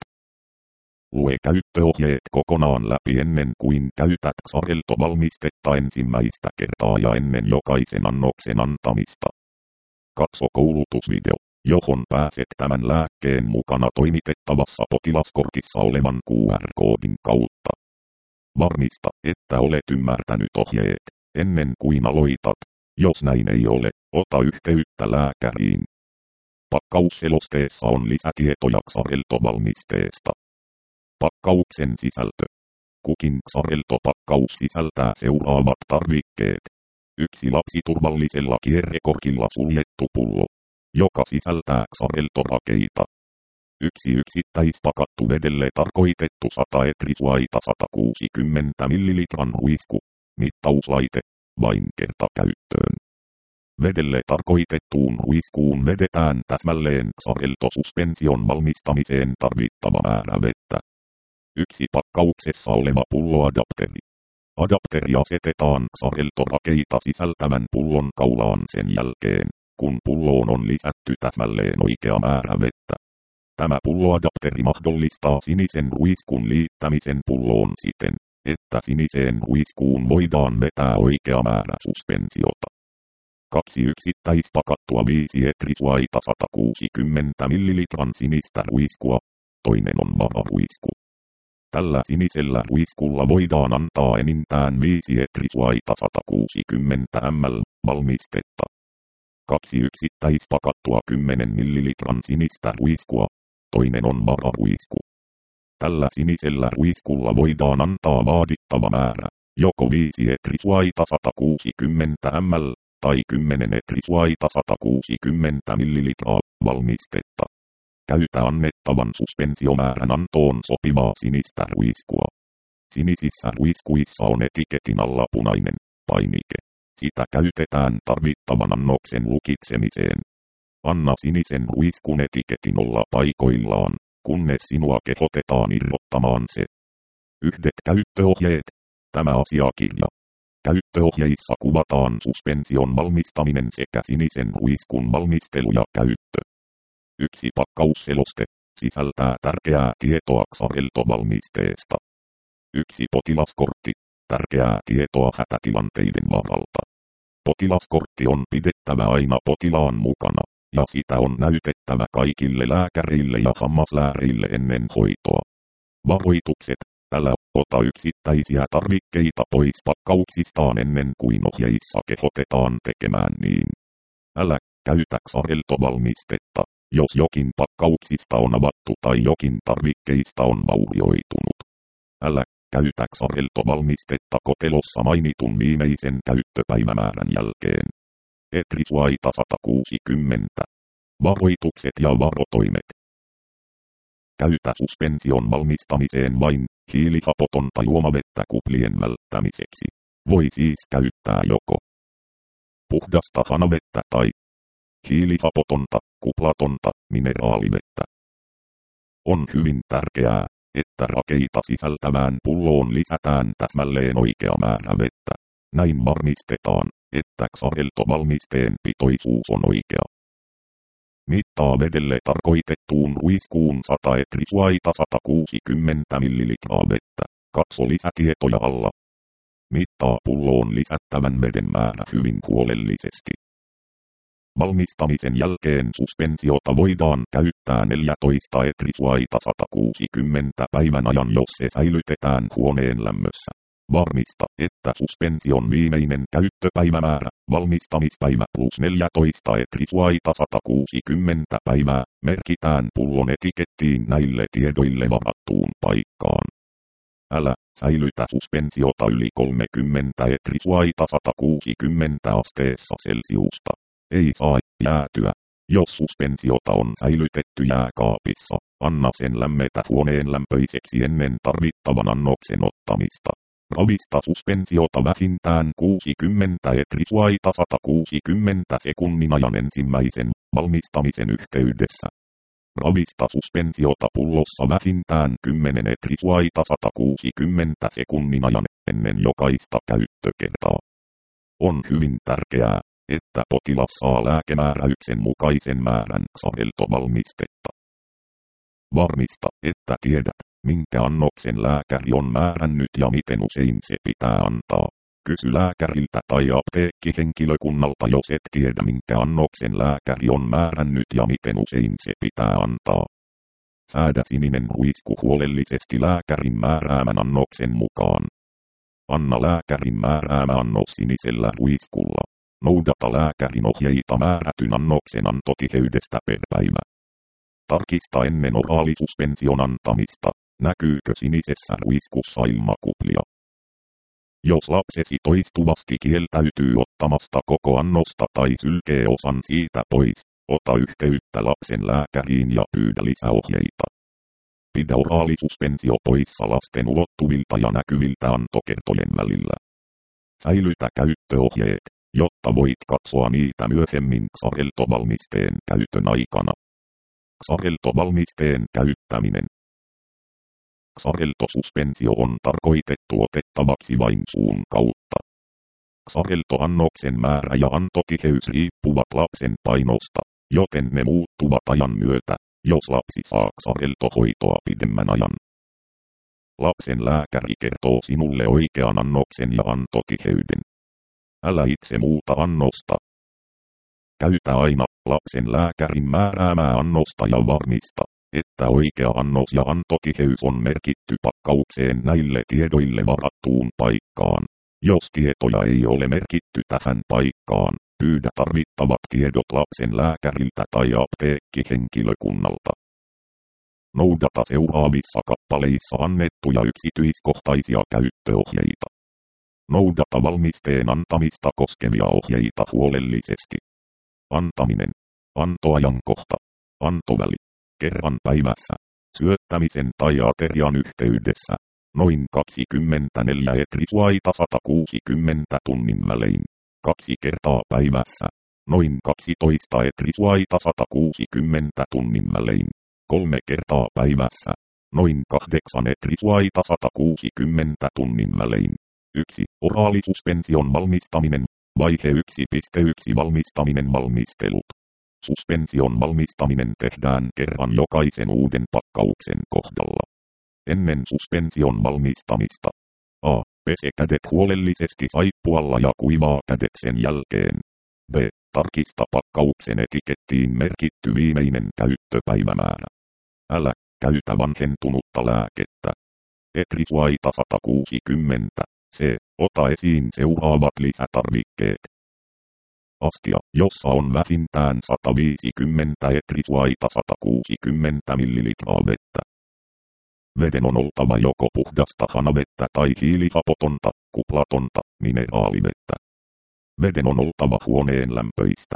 Lue käyttöohjeet kokonaan läpi ennen kuin käytät Xarelto-valmistetta ensimmäistä kertaa ja ennen jokaisen annoksen antamista. Katso koulutusvideo, johon pääset tämän lääkkeen mukana toimitettavassa potilaskortissa olevan Q R-koodin kautta. Varmista, että olet ymmärtänyt ohjeet, ennen kuin aloitat. Jos näin ei ole, ota yhteyttä lääkäriin. Pakkausselosteessa on lisätietoja Xarelto-valmisteesta. Pakkauksen sisältö. Kukin Xarelto-pakkaus sisältää seuraavat tarvikkeet. Yksi lapsiturvallisella kierrekorkilla suljettu pullo, joka sisältää Xarelto-rakeita. Yksi yksittäispakattu vedelle tarkoitettu sata Etrisuaita sata kuusikymmentä millilitran ruisku, mittauslaite, vain kertakäyttöön. Vedelle tarkoitettuun ruiskuun vedetään täsmälleen Xarelto-suspension valmistamiseen tarvittava määrä vettä. Yksi pakkauksessa oleva pulloadapteri. Adapteri asetetaan Xarelto-rakeita sisältävän pullon kaulaan sen jälkeen, kun pulloon on lisätty täsmälleen oikea määrä vettä. Tämä pulloadapteri mahdollistaa sinisen ruiskun liittämisen pulloon siten, että siniseen ruiskuun voidaan vetää oikea määrä suspensiota. Kaksi yksittäispakattua viisi etrisuaita sata kuusikymmentä millilitran sinistä ruiskua, toinen on vararuisku. Tällä sinisellä ruiskulla voidaan antaa enintään viisi etrisuaita sata kuusikymmentä millilitraa valmistetta. Kaksi yksittäispakattua kymmenen millilitran sinistä ruiskua, toinen on vararuisku. Tällä sinisellä ruiskulla voidaan antaa vaadittava määrä, joko viisi etrisuaita sata kuusikymmentä millilitraa tai kymmenen etrisuaita sata kuusikymmentä millilitraa valmistetta. Käytä annettavan suspensiomäärän antoon sopivaa sinistä ruiskua. Sinisissä ruiskuissa on etiketin alla punainen painike. Sitä käytetään tarvittavan annoksen lukitsemiseen. Anna sinisen ruiskun etiketin olla paikoillaan, kunnes sinua kehotetaan irrottamaan se. Yhdet käyttöohjeet. Tämä asiakirja. Käyttöohjeissa kuvataan suspension valmistaminen sekä sinisen ruiskun valmistelu ja käyttö. Yksi pakkausseloste sisältää tärkeää tietoa Xarelto-valmisteesta. Yksi potilaskortti, tärkeää tietoa hätätilanteiden varalta. Potilaskortti on pidettävä aina potilaan mukana, ja sitä on näytettävä kaikille lääkäreille ja hammaslääkäreille ennen hoitoa. Varoitukset. Älä ota yksittäisiä tarvikkeita pois pakkauksistaan ennen kuin ohjeissa kehotetaan tekemään niin. Älä käytä Xarelto-valmistetta, jos jokin pakkauksista on avattu tai jokin tarvikkeista on vaurioitunut. Älä käytä Xarelto-valmistetta kotelossa mainitun viimeisen käyttöpäivämäärän jälkeen. Etrisuaita sata kuusikymmentä. Varoitukset ja varotoimet. Käytä suspension valmistamiseen vain hiilihapotonta juomavettä kuplien välttämiseksi. Voi siis käyttää joko puhdasta hanavettä tai hiilihapotonta, kuplatonta mineraalivettä. On hyvin tärkeää, että rakeita sisältävään pulloon lisätään täsmälleen oikea määrä vettä. Näin varmistetaan, että Xarelto-valmisteen pitoisuus on oikea. Mittaa vedelle tarkoitettuun ruiskuun sata etrisuaita sata kuusikymmentä millilitraa vettä. Katso lisätietoja alla. Mittaa pulloon lisättävän veden määrä hyvin huolellisesti. Valmistamisen jälkeen suspensiota voidaan käyttää neljätoista etrisuaita sata kuusikymmentä päivän ajan, jos se säilytetään huoneen lämmössä. Varmista, että suspension viimeinen käyttöpäivämäärä, valmistamispäivä plus neljätoista etrisuaita sata kuusikymmentä päivää, merkitään pullon etikettiin näille tiedoille varattuun paikkaan. Älä säilytä suspensiota yli kolmekymmentä etrisuaita sata kuusikymmentä asteessa Celsiusta. Ei saa jäätyä. Jos suspensiota on säilytetty jääkaapissa, anna sen lämmetä huoneen lämpöiseksi ennen tarvittavan annoksen ottamista. Ravista suspensiota vähintään kuusikymmentä etrisuaita sata kuusikymmentä sekunnin ajan ensimmäisen valmistamisen yhteydessä. Ravista suspensiota pullossa vähintään kymmenen etrisuaita sata kuusikymmentä sekunnin ajan ennen jokaista käyttökertaa. On hyvin tärkeää, että potilas saa lääkemääräyksen mukaisen määrän Xarelto-valmistetta. Varmista, että tiedät, minkä annoksen lääkäri on määrännyt ja miten usein se pitää antaa. Kysy lääkäriltä tai apteekkihenkilökunnalta, jos et tiedä, minkä annoksen lääkäri on määrännyt ja miten usein se pitää antaa. Säädä sininen ruisku huolellisesti lääkärin määräämän annoksen mukaan. Anna lääkärin määräämä annos sinisellä ruiskulla. Noudata lääkärin ohjeita määrätyn annoksen antotiheydestä per päivä. Tarkista ennen oraalisuspension antamista, näkyykö sinisessä ruiskussa ilmakuplia. Jos lapsesi toistuvasti kieltäytyy ottamasta koko annosta tai sylkee osan siitä pois, ota yhteyttä lapsen lääkäriin ja pyydä lisäohjeita. Pidä oraalisuspensio poissa lasten ulottuvilta ja näkyviltä antokertojen välillä. Säilytä käyttöohjeet, jotta voit katsoa niitä myöhemmin Xarelto-valmisteen käytön aikana. Xarelto-valmisteen käyttäminen. Xarelto-suspensio on tarkoitettu otettavaksi vain suun kautta. Aaksaheltoannoksen määrä ja antotiheys riippuvat lapsen painosta, joten ne muuttuvat ajan myötä, jos lapsi saa aaksaheltohoitoa pidemmän ajan. Lapsen lääkäri kertoo sinulle oikean annoksen ja antotiheyden. Älä itse muuta annosta. Käytä aina lapsen lääkärin määräämää annosta ja varmista, että oikea annos ja antotiheys on merkitty pakkaukseen näille tiedoille varattuun paikkaan. Jos tietoja ei ole merkitty tähän paikkaan, pyydä tarvittavat tiedot lapsen lääkäriltä tai apteekkihenkilökunnalta. Noudata seuraavissa kappaleissa annettuja yksityiskohtaisia käyttöohjeita. Noudata valmisteen antamista koskevia ohjeita huolellisesti. Antaminen. Antoajankohta. Antoväli. Kerran päivässä. Syöttämisen tai aterian yhteydessä. Noin kaksikymmentäneljä etrisuaita sata kuusikymmentä tunnin välein. Kaksi kertaa päivässä. Noin kaksitoista etrisuaita sata kuusikymmentä tunnin välein. Kolme kertaa päivässä. Noin kahdeksan etrisuaita sata kuusikymmentä tunnin välein. yksi. Oraalisuspension valmistaminen. Vaihe yksi piste yksi Valmistaminen valmistelut. Suspension valmistaminen tehdään kerran jokaisen uuden pakkauksen kohdalla. Ennen suspension valmistamista. A. Pese kädet huolellisesti saippualla ja kuivaa kädet sen jälkeen. B. Tarkista pakkauksen etikettiin merkitty viimeinen käyttöpäivämäärä. Älä käytä vanhentunutta lääkettä. Etrisuaita sata kuusikymmentä. C. Ota esiin seuraavat lisätarvikkeet. Astia, jossa on vähintään sata viisikymmentä etrisuaita sata kuusikymmentä millilitraa vettä. Veden on oltava joko puhdasta hanavettä tai hiilihapotonta, kuplatonta, mineraalivettä. Veden on oltava huoneen lämpöistä.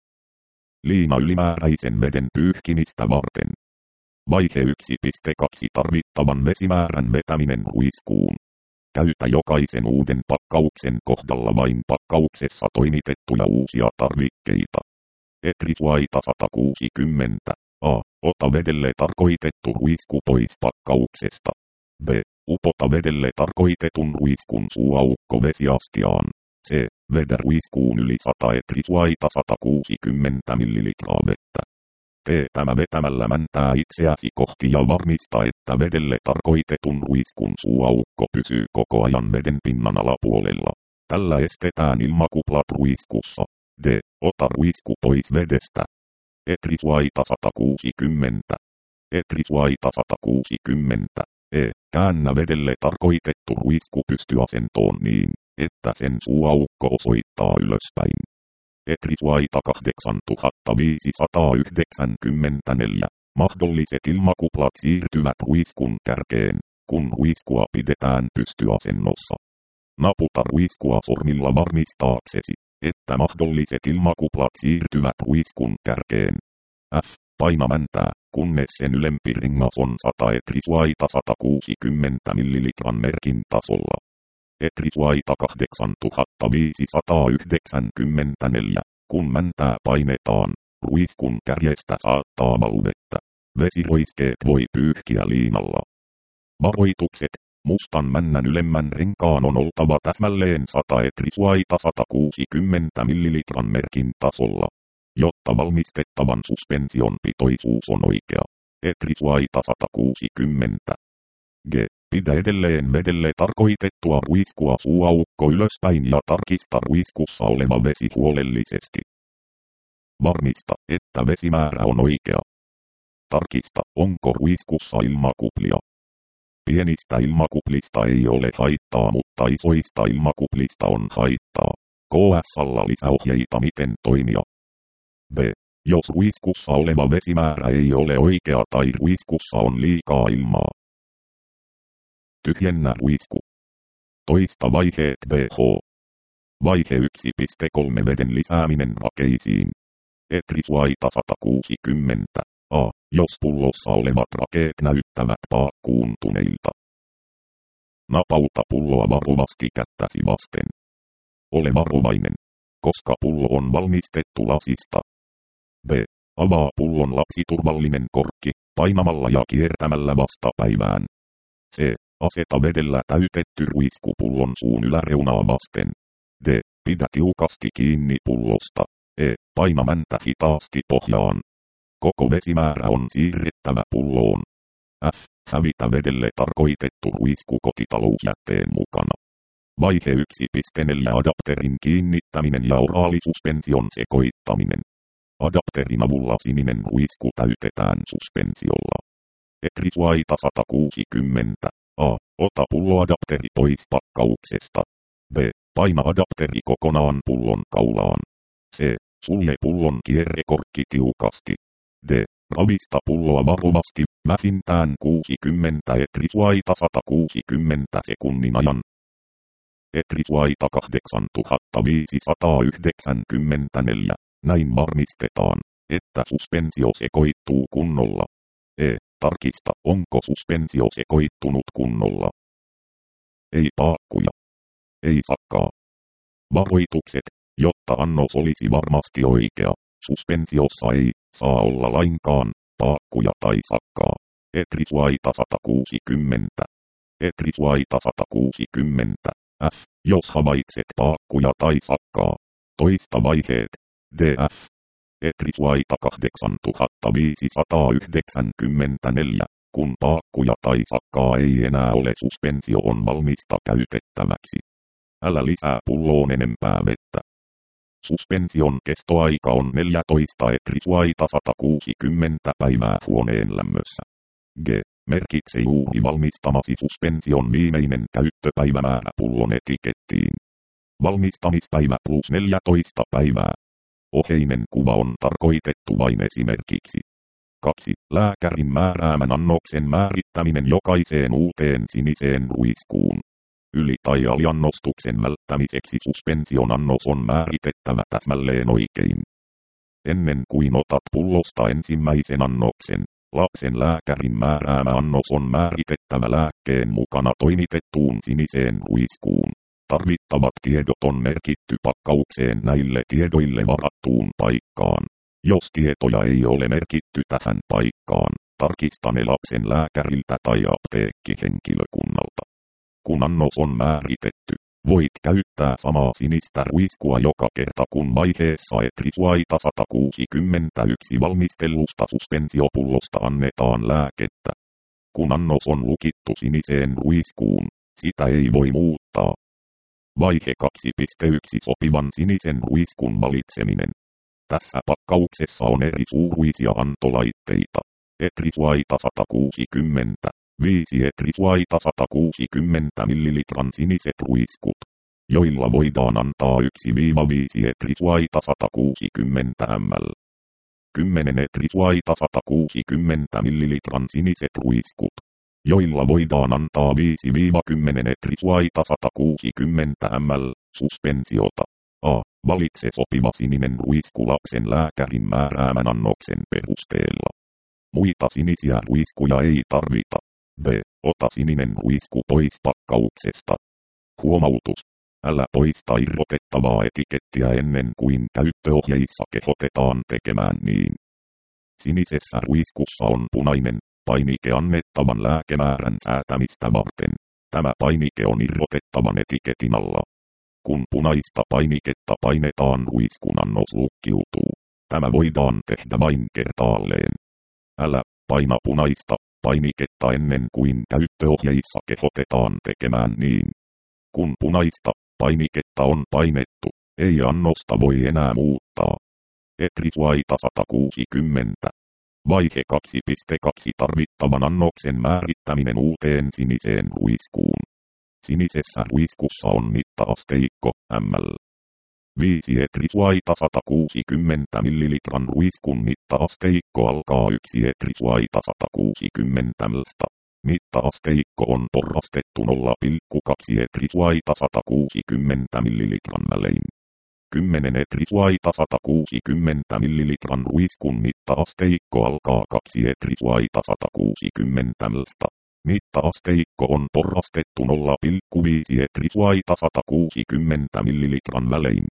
Liina ylimääräisen veden pyyhkimistä varten. Vaihe yksi piste kaksi Tarvittavan vesimäärän vetäminen ruiskuun. Käytä jokaisen uuden pakkauksen kohdalla vain pakkauksessa toimitettuja uusia tarvikkeita. Etrisuaita sata kuusikymmentä. A. Ota vedelle tarkoitettu ruisku pois pakkauksesta. B. Upota vedelle tarkoitetun ruiskun suuaukko vesiastiaan. C. Vedä ruiskuun yli sata etrisuaita sata kuusikymmentä millilitraa vettä. Tee tämä vetämällä mäntää itseäsi kohti ja varmista, että vedelle tarkoitetun ruiskun suuaukko pysyy koko ajan veden pinnan alapuolella. Tällä estetään ilmakuplat ruiskussa. D. Ota ruisku pois vedestä. Etrisuaita sata kuusikymmentä. Etrisuaita sata kuusikymmentä. E. Käännä vedelle tarkoitettu ruisku pystyasentoon niin, että sen suuaukko osoittaa ylöspäin. Etrisuaita kahdeksantuhattaviisisataayhdeksänkymmentäneljä. Mahdolliset ilmakuplat siirtyvät ruiskun kärkeen, kun ruiskua pidetään pystyasennossa. Naputa ruiskua sormilla varmistaaksesi, että mahdolliset ilmakuplat siirtyvät ruiskun kärkeen. F. Paina mäntää, kunnes sen ylempi ringas on sata etrisuaita sata kuusikymmentä millilitran merkin tasolla. Etrisuaita kahdeksantuhattaviisisataayhdeksänkymmentäneljä. Kun mäntää painetaan, ruiskun kärjestä saattaa valuvetta. Vesiroiskeet voi pyyhkiä liinalla. Varoitukset. Mustan männän ylemmän renkaan on oltava täsmälleen sata etrisuaita sata kuusikymmentä millilitran merkin tasolla, jotta valmistettavan suspension pitoisuus on oikea. Etrisuaita sata kuusikymmentä. G. Pidä edelleen vedelle tarkoitettua ruiskua suuaukko ylöspäin ja tarkista ruiskussa oleva vesi huolellisesti. Varmista, että vesimäärä on oikea. Tarkista, onko ruiskussa ilmakuplia. Pienistä ilmakuplista ei ole haittaa, mutta isoista ilmakuplista on haittaa. K S:llä lisäohjeita miten toimia. B. Jos ruiskussa oleva vesimäärä ei ole oikea tai ruiskussa on liikaa ilmaa. Tyhjennä ruisku. Toista vaiheet B H. Vaihe yksi piste kolme Veden lisääminen rakeisiin. Etrisuaita sata kuusikymmentä. A. Jos pullossa olevat rakeet näyttävät paakkuuntuneilta. Napauta pulloa varovasti kättäsi vasten. Ole varovainen, koska pullo on valmistettu lasista. B. Avaa pullon lapsiturvallinen korkki, painamalla ja kiertämällä vastapäivään. C. Aseta vedellä täytetty ruisku pullon suun yläreunaa vasten. D. Pidä tiukasti kiinni pullosta. E. Paina mäntä hitaasti pohjaan. Koko vesimäärä on siirrettävä pulloon. F. Hävitä vedelle tarkoitettu ruisku kotitalousjätteen mukana. Vaihe yksi piste neljä Adapterin kiinnittäminen ja oraalisuspension sekoittaminen. Adapterin avulla sininen ruisku täytetään suspensiolla. Etrisuaita sata kuusikymmentä. A. Ota pulloadapteri pois pakkauksesta. B. Paina adapteri kokonaan pullon kaulaan. C. Sulje pullon kierrekorkki tiukasti. D. Ravista pulloa varovasti, vähintään kuusikymmentä etrisuaita sata kuusikymmentä sekunnin ajan. Etrisuaita kahdeksantuhattaviisisataayhdeksänkymmentäneljä. Näin varmistetaan, että suspensio sekoittuu kunnolla. E. Tarkista, onko suspensio sekoittunut kunnolla. Ei paakkuja. Ei sakkaa. Varoitukset, jotta annos olisi varmasti oikea. Suspensiossa ei saa olla lainkaan paakkuja tai sakkaa. Etrisuaita sata kuusikymmentä. Etrisuaita sata kuusikymmentä. F. Jos havaitset paakkuja tai sakkaa. Toista vaiheet. D F. Etrisuaita kahdeksantuhattaviisisataayhdeksänkymmentäneljä. Kun paakkuja tai sakkaa ei enää ole, suspensio on valmista käytettäväksi. Älä lisää pulloon enempää vettä. Suspension kestoaika on neljätoista etrisuaita sata kuusikymmentä päivää huoneen lämmössä. G. Merkitse juuri valmistamasi suspension viimeinen käyttöpäivämäärä pullon etikettiin. Valmistamispäivä plus neljätoista päivää. Oheinen kuva on tarkoitettu vain esimerkiksi. kaksi. Lääkärin määräämän annoksen määrittäminen jokaiseen uuteen siniseen ruiskuun. Yli- tai aliannostuksen välttämiseksi suspension annos on määritettävä täsmälleen oikein. Ennen kuin otat pullosta ensimmäisen annoksen, lapsen lääkärin määräämä annos on määritettävä lääkkeen mukana toimitettuun siniseen ruiskuun. Tarvittavat tiedot on merkitty pakkaukseen näille tiedoille varattuun paikkaan. Jos tietoja ei ole merkitty tähän paikkaan, tarkista ne lapsen lääkäriltä tai apteekkihenkilökunnalta. Kun annos on määritetty, voit käyttää samaa sinistä ruiskua joka kerta kun vaiheessa etrisuaita sata kuusikymmentäyksi valmistellusta suspensiopullosta annetaan lääkettä. Kun annos on lukittu siniseen ruiskuun, sitä ei voi muuttaa. Vaihe kaksi piste yksi Sopivan sinisen ruiskun valitseminen. Tässä pakkauksessa on eri suuruisia antolaitteita. Etrisuaita sata kuusikymmentä. viisi etrisuaita sata kuusikymmentä millilitran siniset ruiskut, joilla voidaan antaa yksi viisi etrisuaita sata kuusikymmentä millilitraa. kymmenen etrisuaita sata kuusikymmentä millilitran siniset ruiskut, joilla voidaan antaa viisi kymmenen etrisuaita sata kuusikymmentä millilitraa suspensiota. A. Valitse sopiva sininen ruisku lapsen lääkärin määräämän annoksen perusteella. Muita sinisiä ruiskuja ei tarvita. B. Ota sininen ruisku pois pakkauksesta. Huomautus. Älä poista irrotettavaa etikettiä ennen kuin käyttöohjeissa kehotetaan tekemään niin. Sinisessä ruiskussa on punainen painike annettavan lääkemäärän säätämistä varten. Tämä painike on irrotettavan etiketin alla. Kun punaista painiketta painetaan, ruiskun annos lukkiutuu. Tämä voidaan tehdä vain kertaalleen. Älä paina punaista painiketta ennen kuin käyttöohjeissa kehotetaan tekemään niin. Kun punaista painiketta on painettu, ei annosta voi enää muuttaa. Etrisuaita sata kuusikymmentä. Vaihe kaksi piste kaksi Tarvittavan annoksen määrittäminen uuteen siniseen ruiskuun. Sinisessä ruiskussa on mitta-asteikko millilitraa. viisi etrisuaita sata kuusikymmentä millilitran ruiskun mitta-asteikko alkaa yksi etrisuaita sata kuusikymmentä millilitraa. Mitta-asteikko on porrastettu nolla pilkku kaksi etrisuaita sata kuusikymmentä millilitran välein. kymmenen etrisuaita sata kuusikymmentä millilitran ruiskun mitta-asteikko alkaa kaksi etrisuaita sata kuusikymmentä millilitraa. Mitta-asteikko on porrastettu nolla pilkku viisi etrisuaita sata kuusikymmentä millilitran välein.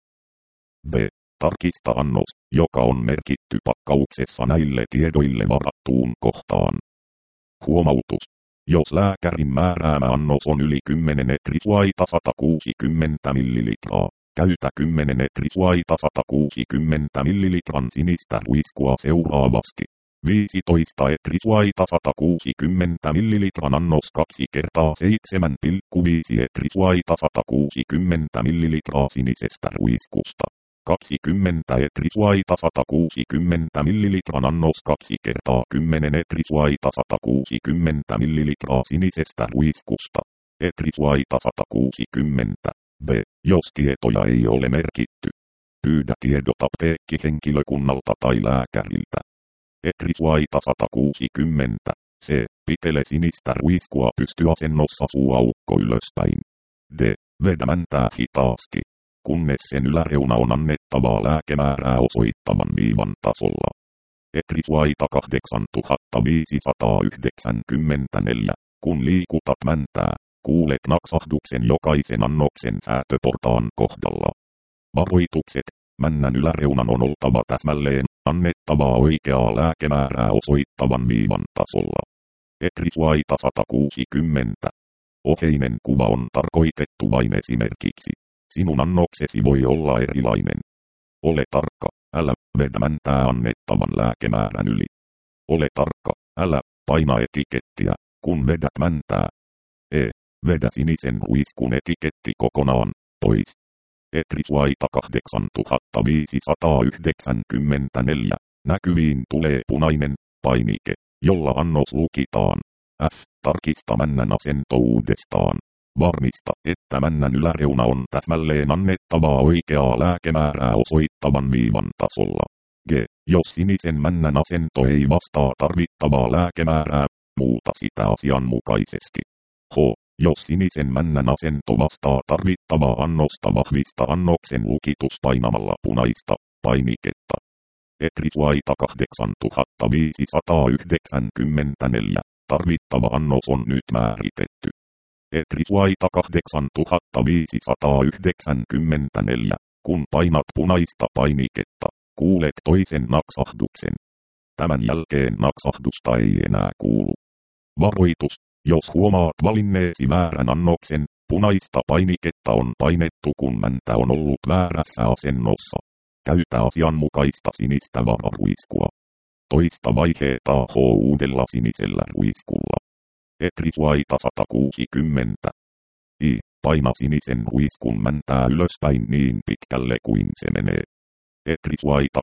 B. Tarkista annos, joka on merkitty pakkauksessa näille tiedoille varattuun kohtaan. Huomautus. Jos lääkärin määräämä annos on yli kymmenen etrisuaita sata kuusikymmentä millilitraa, Käytä kymmenen etrisuaita sata kuusikymmentä millilitran sinistä ruiskua seuraavasti. viisitoista etrisuaita sata kuusikymmentä millilitran annos kaksi kertaa seitsemän pilkku viisi etrisuaita sata kuusikymmentä millilitraa sinisestä ruiskusta. kaksikymmentä etrisuaita sata kuusikymmentä millilitran annos kaksi kertaa kymmenen etrisuaita sata kuusikymmentä millilitraa sinisestä ruiskusta. Etrisuaita sata kuusikymmentä. B. Jos tietoja ei ole merkitty, pyydä tiedot apteekkihenkilökunnalta tai lääkäriltä. Etrisuaita sata kuusikymmentä. C. Pitele sinistä ruiskua pystyasennossa suuaukko ylöspäin. D. Vedä mäntää hitaasti, kunnes sen yläreuna on annettavaa lääkemäärää osoittavan viivan tasolla. Etrisuaita kahdeksantuhattaviisisataayhdeksänkymmentäneljä. Kun liikutat mäntää, kuulet naksahduksen jokaisen annoksen säätöportaan kohdalla. Varoitukset. Männän yläreunan on oltava täsmälleen annettavaa oikeaa lääkemäärää osoittavan viivan tasolla. Etrisuaita sata kuusikymmentä. Oheinen kuva on tarkoitettu vain esimerkiksi. Sinun annoksesi voi olla erilainen. Ole tarkka, älä vedä mäntää annettavan lääkemäärän yli. Ole tarkka, älä paina etikettiä, kun vedät mäntää. E. Vedä sinisen ruiskun etiketti kokonaan pois. Etrisuaita kahdeksantuhattaviisisataayhdeksänkymmentäneljä. Näkyviin tulee punainen painike, jolla annos lukitaan. F. Tarkista männän asento uudestaan. Varmista, että männän yläreuna on täsmälleen annettavaa oikeaa lääkemäärää osoittavan viivan tasolla. G. Jos sinisen männän asento ei vastaa tarvittavaa lääkemäärää, muuta sitä asianmukaisesti. H. Jos sinisen männän asento vastaa tarvittavaa annosta, vahvista annoksen lukitus painamalla punaista painiketta. Etrisuaita kahdeksantuhattaviisisataayhdeksänkymmentäneljä. Tarvittava annos on nyt määritetty. Etrisuaita kahdeksantuhattaviisisataayhdeksänkymmentäneljä. Kun painat punaista painiketta, kuulet toisen naksahduksen. Tämän jälkeen naksahdusta ei enää kuulu. Varoitus. Jos huomaat valinneesi väärän annoksen, punaista painiketta on painettu, kun mäntä on ollut väärässä asennossa. Käytä asianmukaista sinistä vararuiskua. Toista vaiheetaa H uudella sinisellä ruiskulla. Etrisuaita sata kuusikymmentä. I. Paina sinisen ruiskun mäntää ylöspäin niin pitkälle kuin se menee. Etrisuaita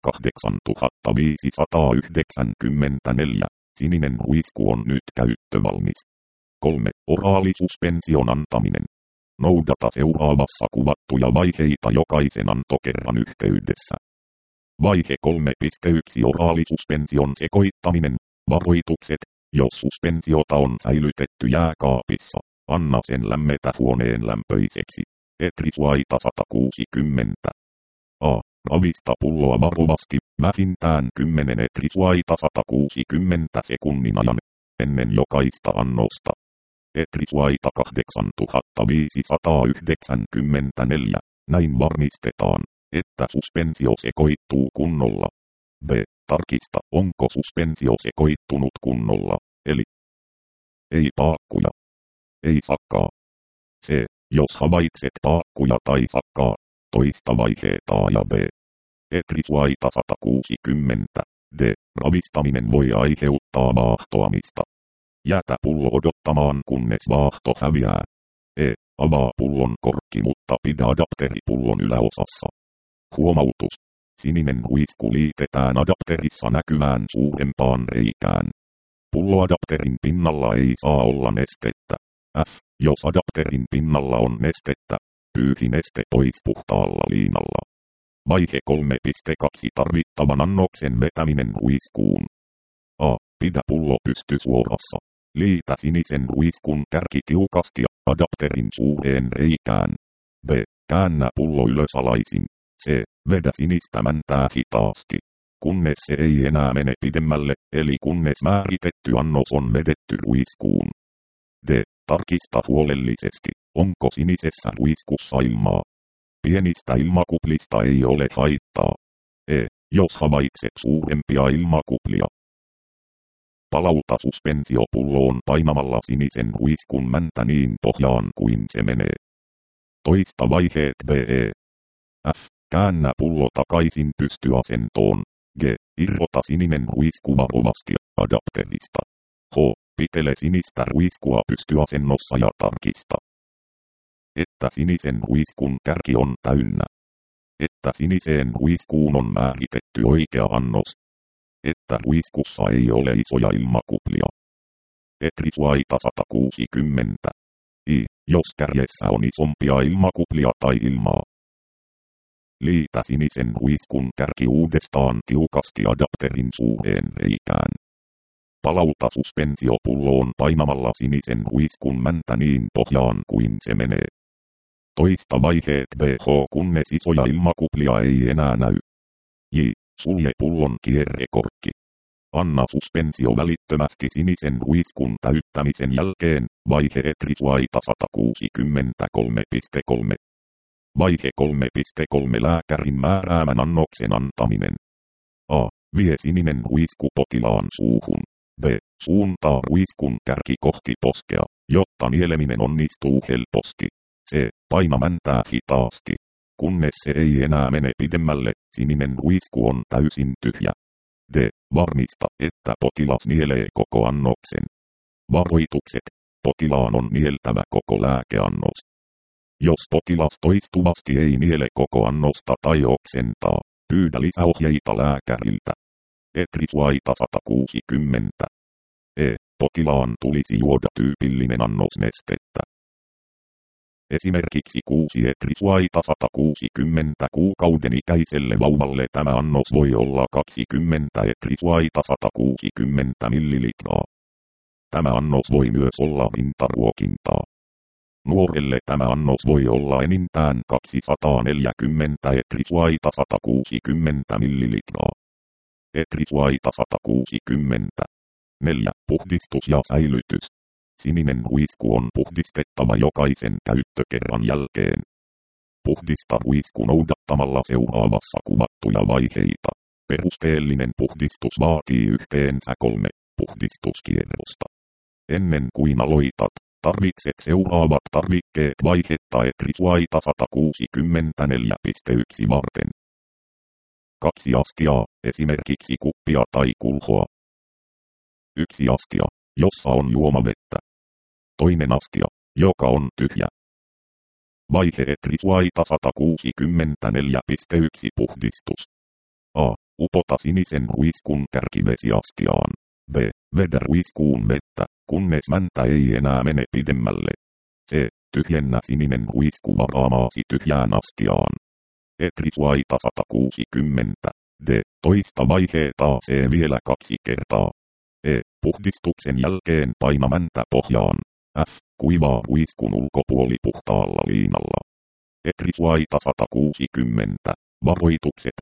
kahdeksantuhattaviisisataayhdeksänkymmentäneljä. Sininen ruisku on nyt käyttövalmis. kolme. Oraalisuspension antaminen. Noudata seuraavassa kuvattuja vaiheita jokaisen antokerran yhteydessä. Vaihe kolme piste yksi. Oraalisuspension sekoittaminen. Varoitukset. Jos suspensiota on säilytetty jääkaapissa, anna sen lämmetä huoneen lämpöiseksi. Etrisuaita sata kuusikymmentä. A. Ravista pulloa varovasti, vähintään kymmenen etrisuaita sata kuusikymmentä sekunnin ajan, ennen jokaista annosta. Etrisuaita kahdeksantuhattaviisisataayhdeksänkymmentäneljä. Näin varmistetaan, että suspensio sekoittuu kunnolla. B. Tarkista, onko suspensio sekoittunut kunnolla, eli ei paakkuja, ei sakkaa. C. Jos havaitset paakkuja tai sakkaa, toista vaiheeta ja B. Etrisuaita sata kuusikymmentä. D. Ravistaminen voi aiheuttaa vaahtoamista. Jätä pullo odottamaan, kunnes vaahto häviää. E. Avaa pullon korkki, mutta pidä adapteri pullon yläosassa. Huomautus. Sininen ruisku liitetään adapterissa näkyvään suurempaan reikään. Pulloadapterin pinnalla ei saa olla nestettä. F. Jos adapterin pinnalla on nestettä, pyyhi neste pois puhtaalla liinalla. Vaihe kolme piste kaksi. Tarvittavan annoksen vetäminen ruiskuun. A. Pidä pullo pystysuorassa. Liitä sinisen ruiskun kärki tiukasti adapterin suureen reikään. B. Käännä pullo ylösalaisin. C. Vedä sinistä mäntää hitaasti, kunnes se ei enää mene pidemmälle, eli kunnes määritetty annos on vedetty ruiskuun. D. Tarkista huolellisesti, onko sinisessä ruiskussa ilmaa. Pienistä ilmakuplista ei ole haittaa. E. Jos havaitset suurempia ilmakuplia, palauta suspensio pulloon painamalla sinisen ruiskun mäntä niin pohjaan kuin se menee. Toista vaiheet B. E. F. Käännä pullo takaisin pystyasentoon. G. Irrota sininen ruisku varovasti adapterista. H. Pitele sinistä ruiskua pystyasennossa ja tarkista, että sinisen ruiskun kärki on täynnä. Että siniseen ruiskuun on määritetty oikea annos. Että ruiskussa ei ole isoja ilmakuplia. Etrisuaita sata kuusikymmentä. I. Jos kärjessä on isompia ilmakuplia tai ilmaa. Liitä sinisen ruiskun kärki uudestaan tiukasti adapterin suureen reikään. Palauta suspensiopulloon painamalla sinisen ruiskun mäntä niin pohjaan kuin se menee. Toista vaiheet B H kunnes isoja ilmakuplia ei enää näy. J. Sulje pullon kierrekorkki. Anna suspensio välittömästi sinisen ruiskun täyttämisen jälkeen, vaihe Etrisuaita sata kuusikymmentäkolme piste kolme. Vaihe kolme piste kolme lääkärin määräämän annoksen antaminen. A. Vie sininen ruisku potilaan suuhun. B. Suuntaa ruiskun kärki kohti poskea, jotta nieleminen onnistuu helposti. C. Paina mäntää hitaasti. Kunnes se ei enää mene pidemmälle, sininen ruisku on täysin tyhjä. D. Varmista, että potilas nielee koko annoksen. Varoitukset. Potilaan on nieltävä koko lääkeannos. Jos potilas toistuvasti ei niele koko annosta tai oksentaa, pyydä lisäohjeita lääkäriltä. Etrisuaita sata kuusikymmentä. E. Potilaan tulisi juoda tyypillinen annos nestettä. Esimerkiksi kuusi Etrisuaita sata kuusikymmentä kuukauden ikäiselle vauvalle tämä annos voi olla kaksikymmentä Etrisuaita sata kuusikymmentä millilitraa. Tämä annos voi myös olla rintaruokintaa. Nuorelle tämä annos voi olla enintään kaksisataaneljäkymmentä Etrisuaita sata kuusikymmentä millilitraa. Etrisuaita sata kuusikymmentä. neljä. Puhdistus ja säilytys. Sininen ruisku on puhdistettava jokaisen käyttökerran jälkeen. Puhdista ruisku noudattamalla seuraavassa kuvattuja vaiheita. Perusteellinen puhdistus vaatii yhteensä kolme puhdistuskierrosta. Ennen kuin aloitat, tarvitset seuraavat tarvikkeet vaihetta Etrisuaita sata kuusikymmentäneljä piste yksi varten. Kaksi astiaa, esimerkiksi kuppia tai kulhoa. Yksi astia, jossa on juomavettä. Toinen astia, joka on tyhjä. Vaihe Etrisuaita sata kuusikymmentäneljä piste yksi puhdistus. A. Upota sinisen ruiskun kärkivesiastiaan. B. Vedä ruiskuun vettä, kunnes mäntä ei enää mene pidemmälle. C. Tyhjennä sininen ruisku varaamaasi tyhjään astiaan. Etrisuaita sata kuusikymmentä. D. Toista vaiheeta C vielä kaksi kertaa. E. Puhdistuksen jälkeen paina mäntä pohjaan. F. Kuivaa ruiskun ulkopuoli puhtaalla liinalla. Etrisuaita sata kuusikymmentä. Varoitukset.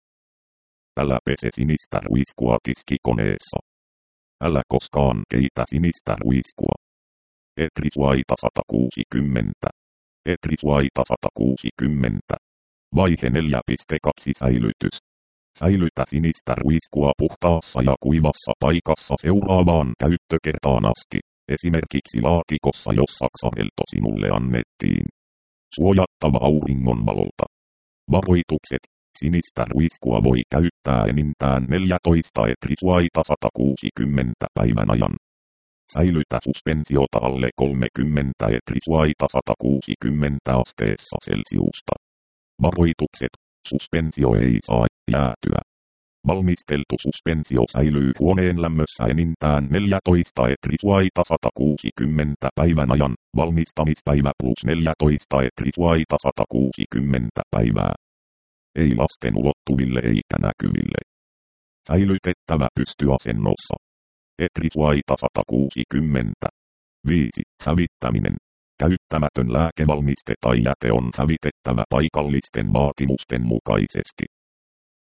Älä pese sinistä ruiskua tiskikoneessa. Älä koskaan keitä sinistä ruiskua. Etrisuaita sata kuusikymmentä. Etrisuaita sata kuusikymmentä. Vaihe neljä piste kaksi säilytys. Säilytä sinistä ruiskua puhtaassa ja kuivassa paikassa seuraavaan käyttökertaan asti, esimerkiksi laatikossa, jossa xarelto sinulle annettiin. Suojattava auringonvalolta. Varoitukset. Sinistä ruiskua voi käyttää enintään neljätoista Etrisuaita sata kuusikymmentä päivän ajan. Säilytä suspensiota alle kolmekymmentä Etrisuaita sata kuusikymmentä asteessa Celsiusta. Varoitukset. Suspensio ei saa jäätyä. Valmisteltu suspensio säilyy huoneen lämmössä enintään neljätoista Etrisuaita sata kuusikymmentä päivän ajan, valmistamispäivä plus neljätoista Etrisuaita sata kuusikymmentä päivää. Ei lasten ulottuville eikä näkyville. Säilytettävä pystyasennossa. Etrisuaita sata kuusikymmentä. viisi. Hävittäminen. Käyttämätön lääkevalmiste tai jäte on hävitettävä paikallisten vaatimusten mukaisesti.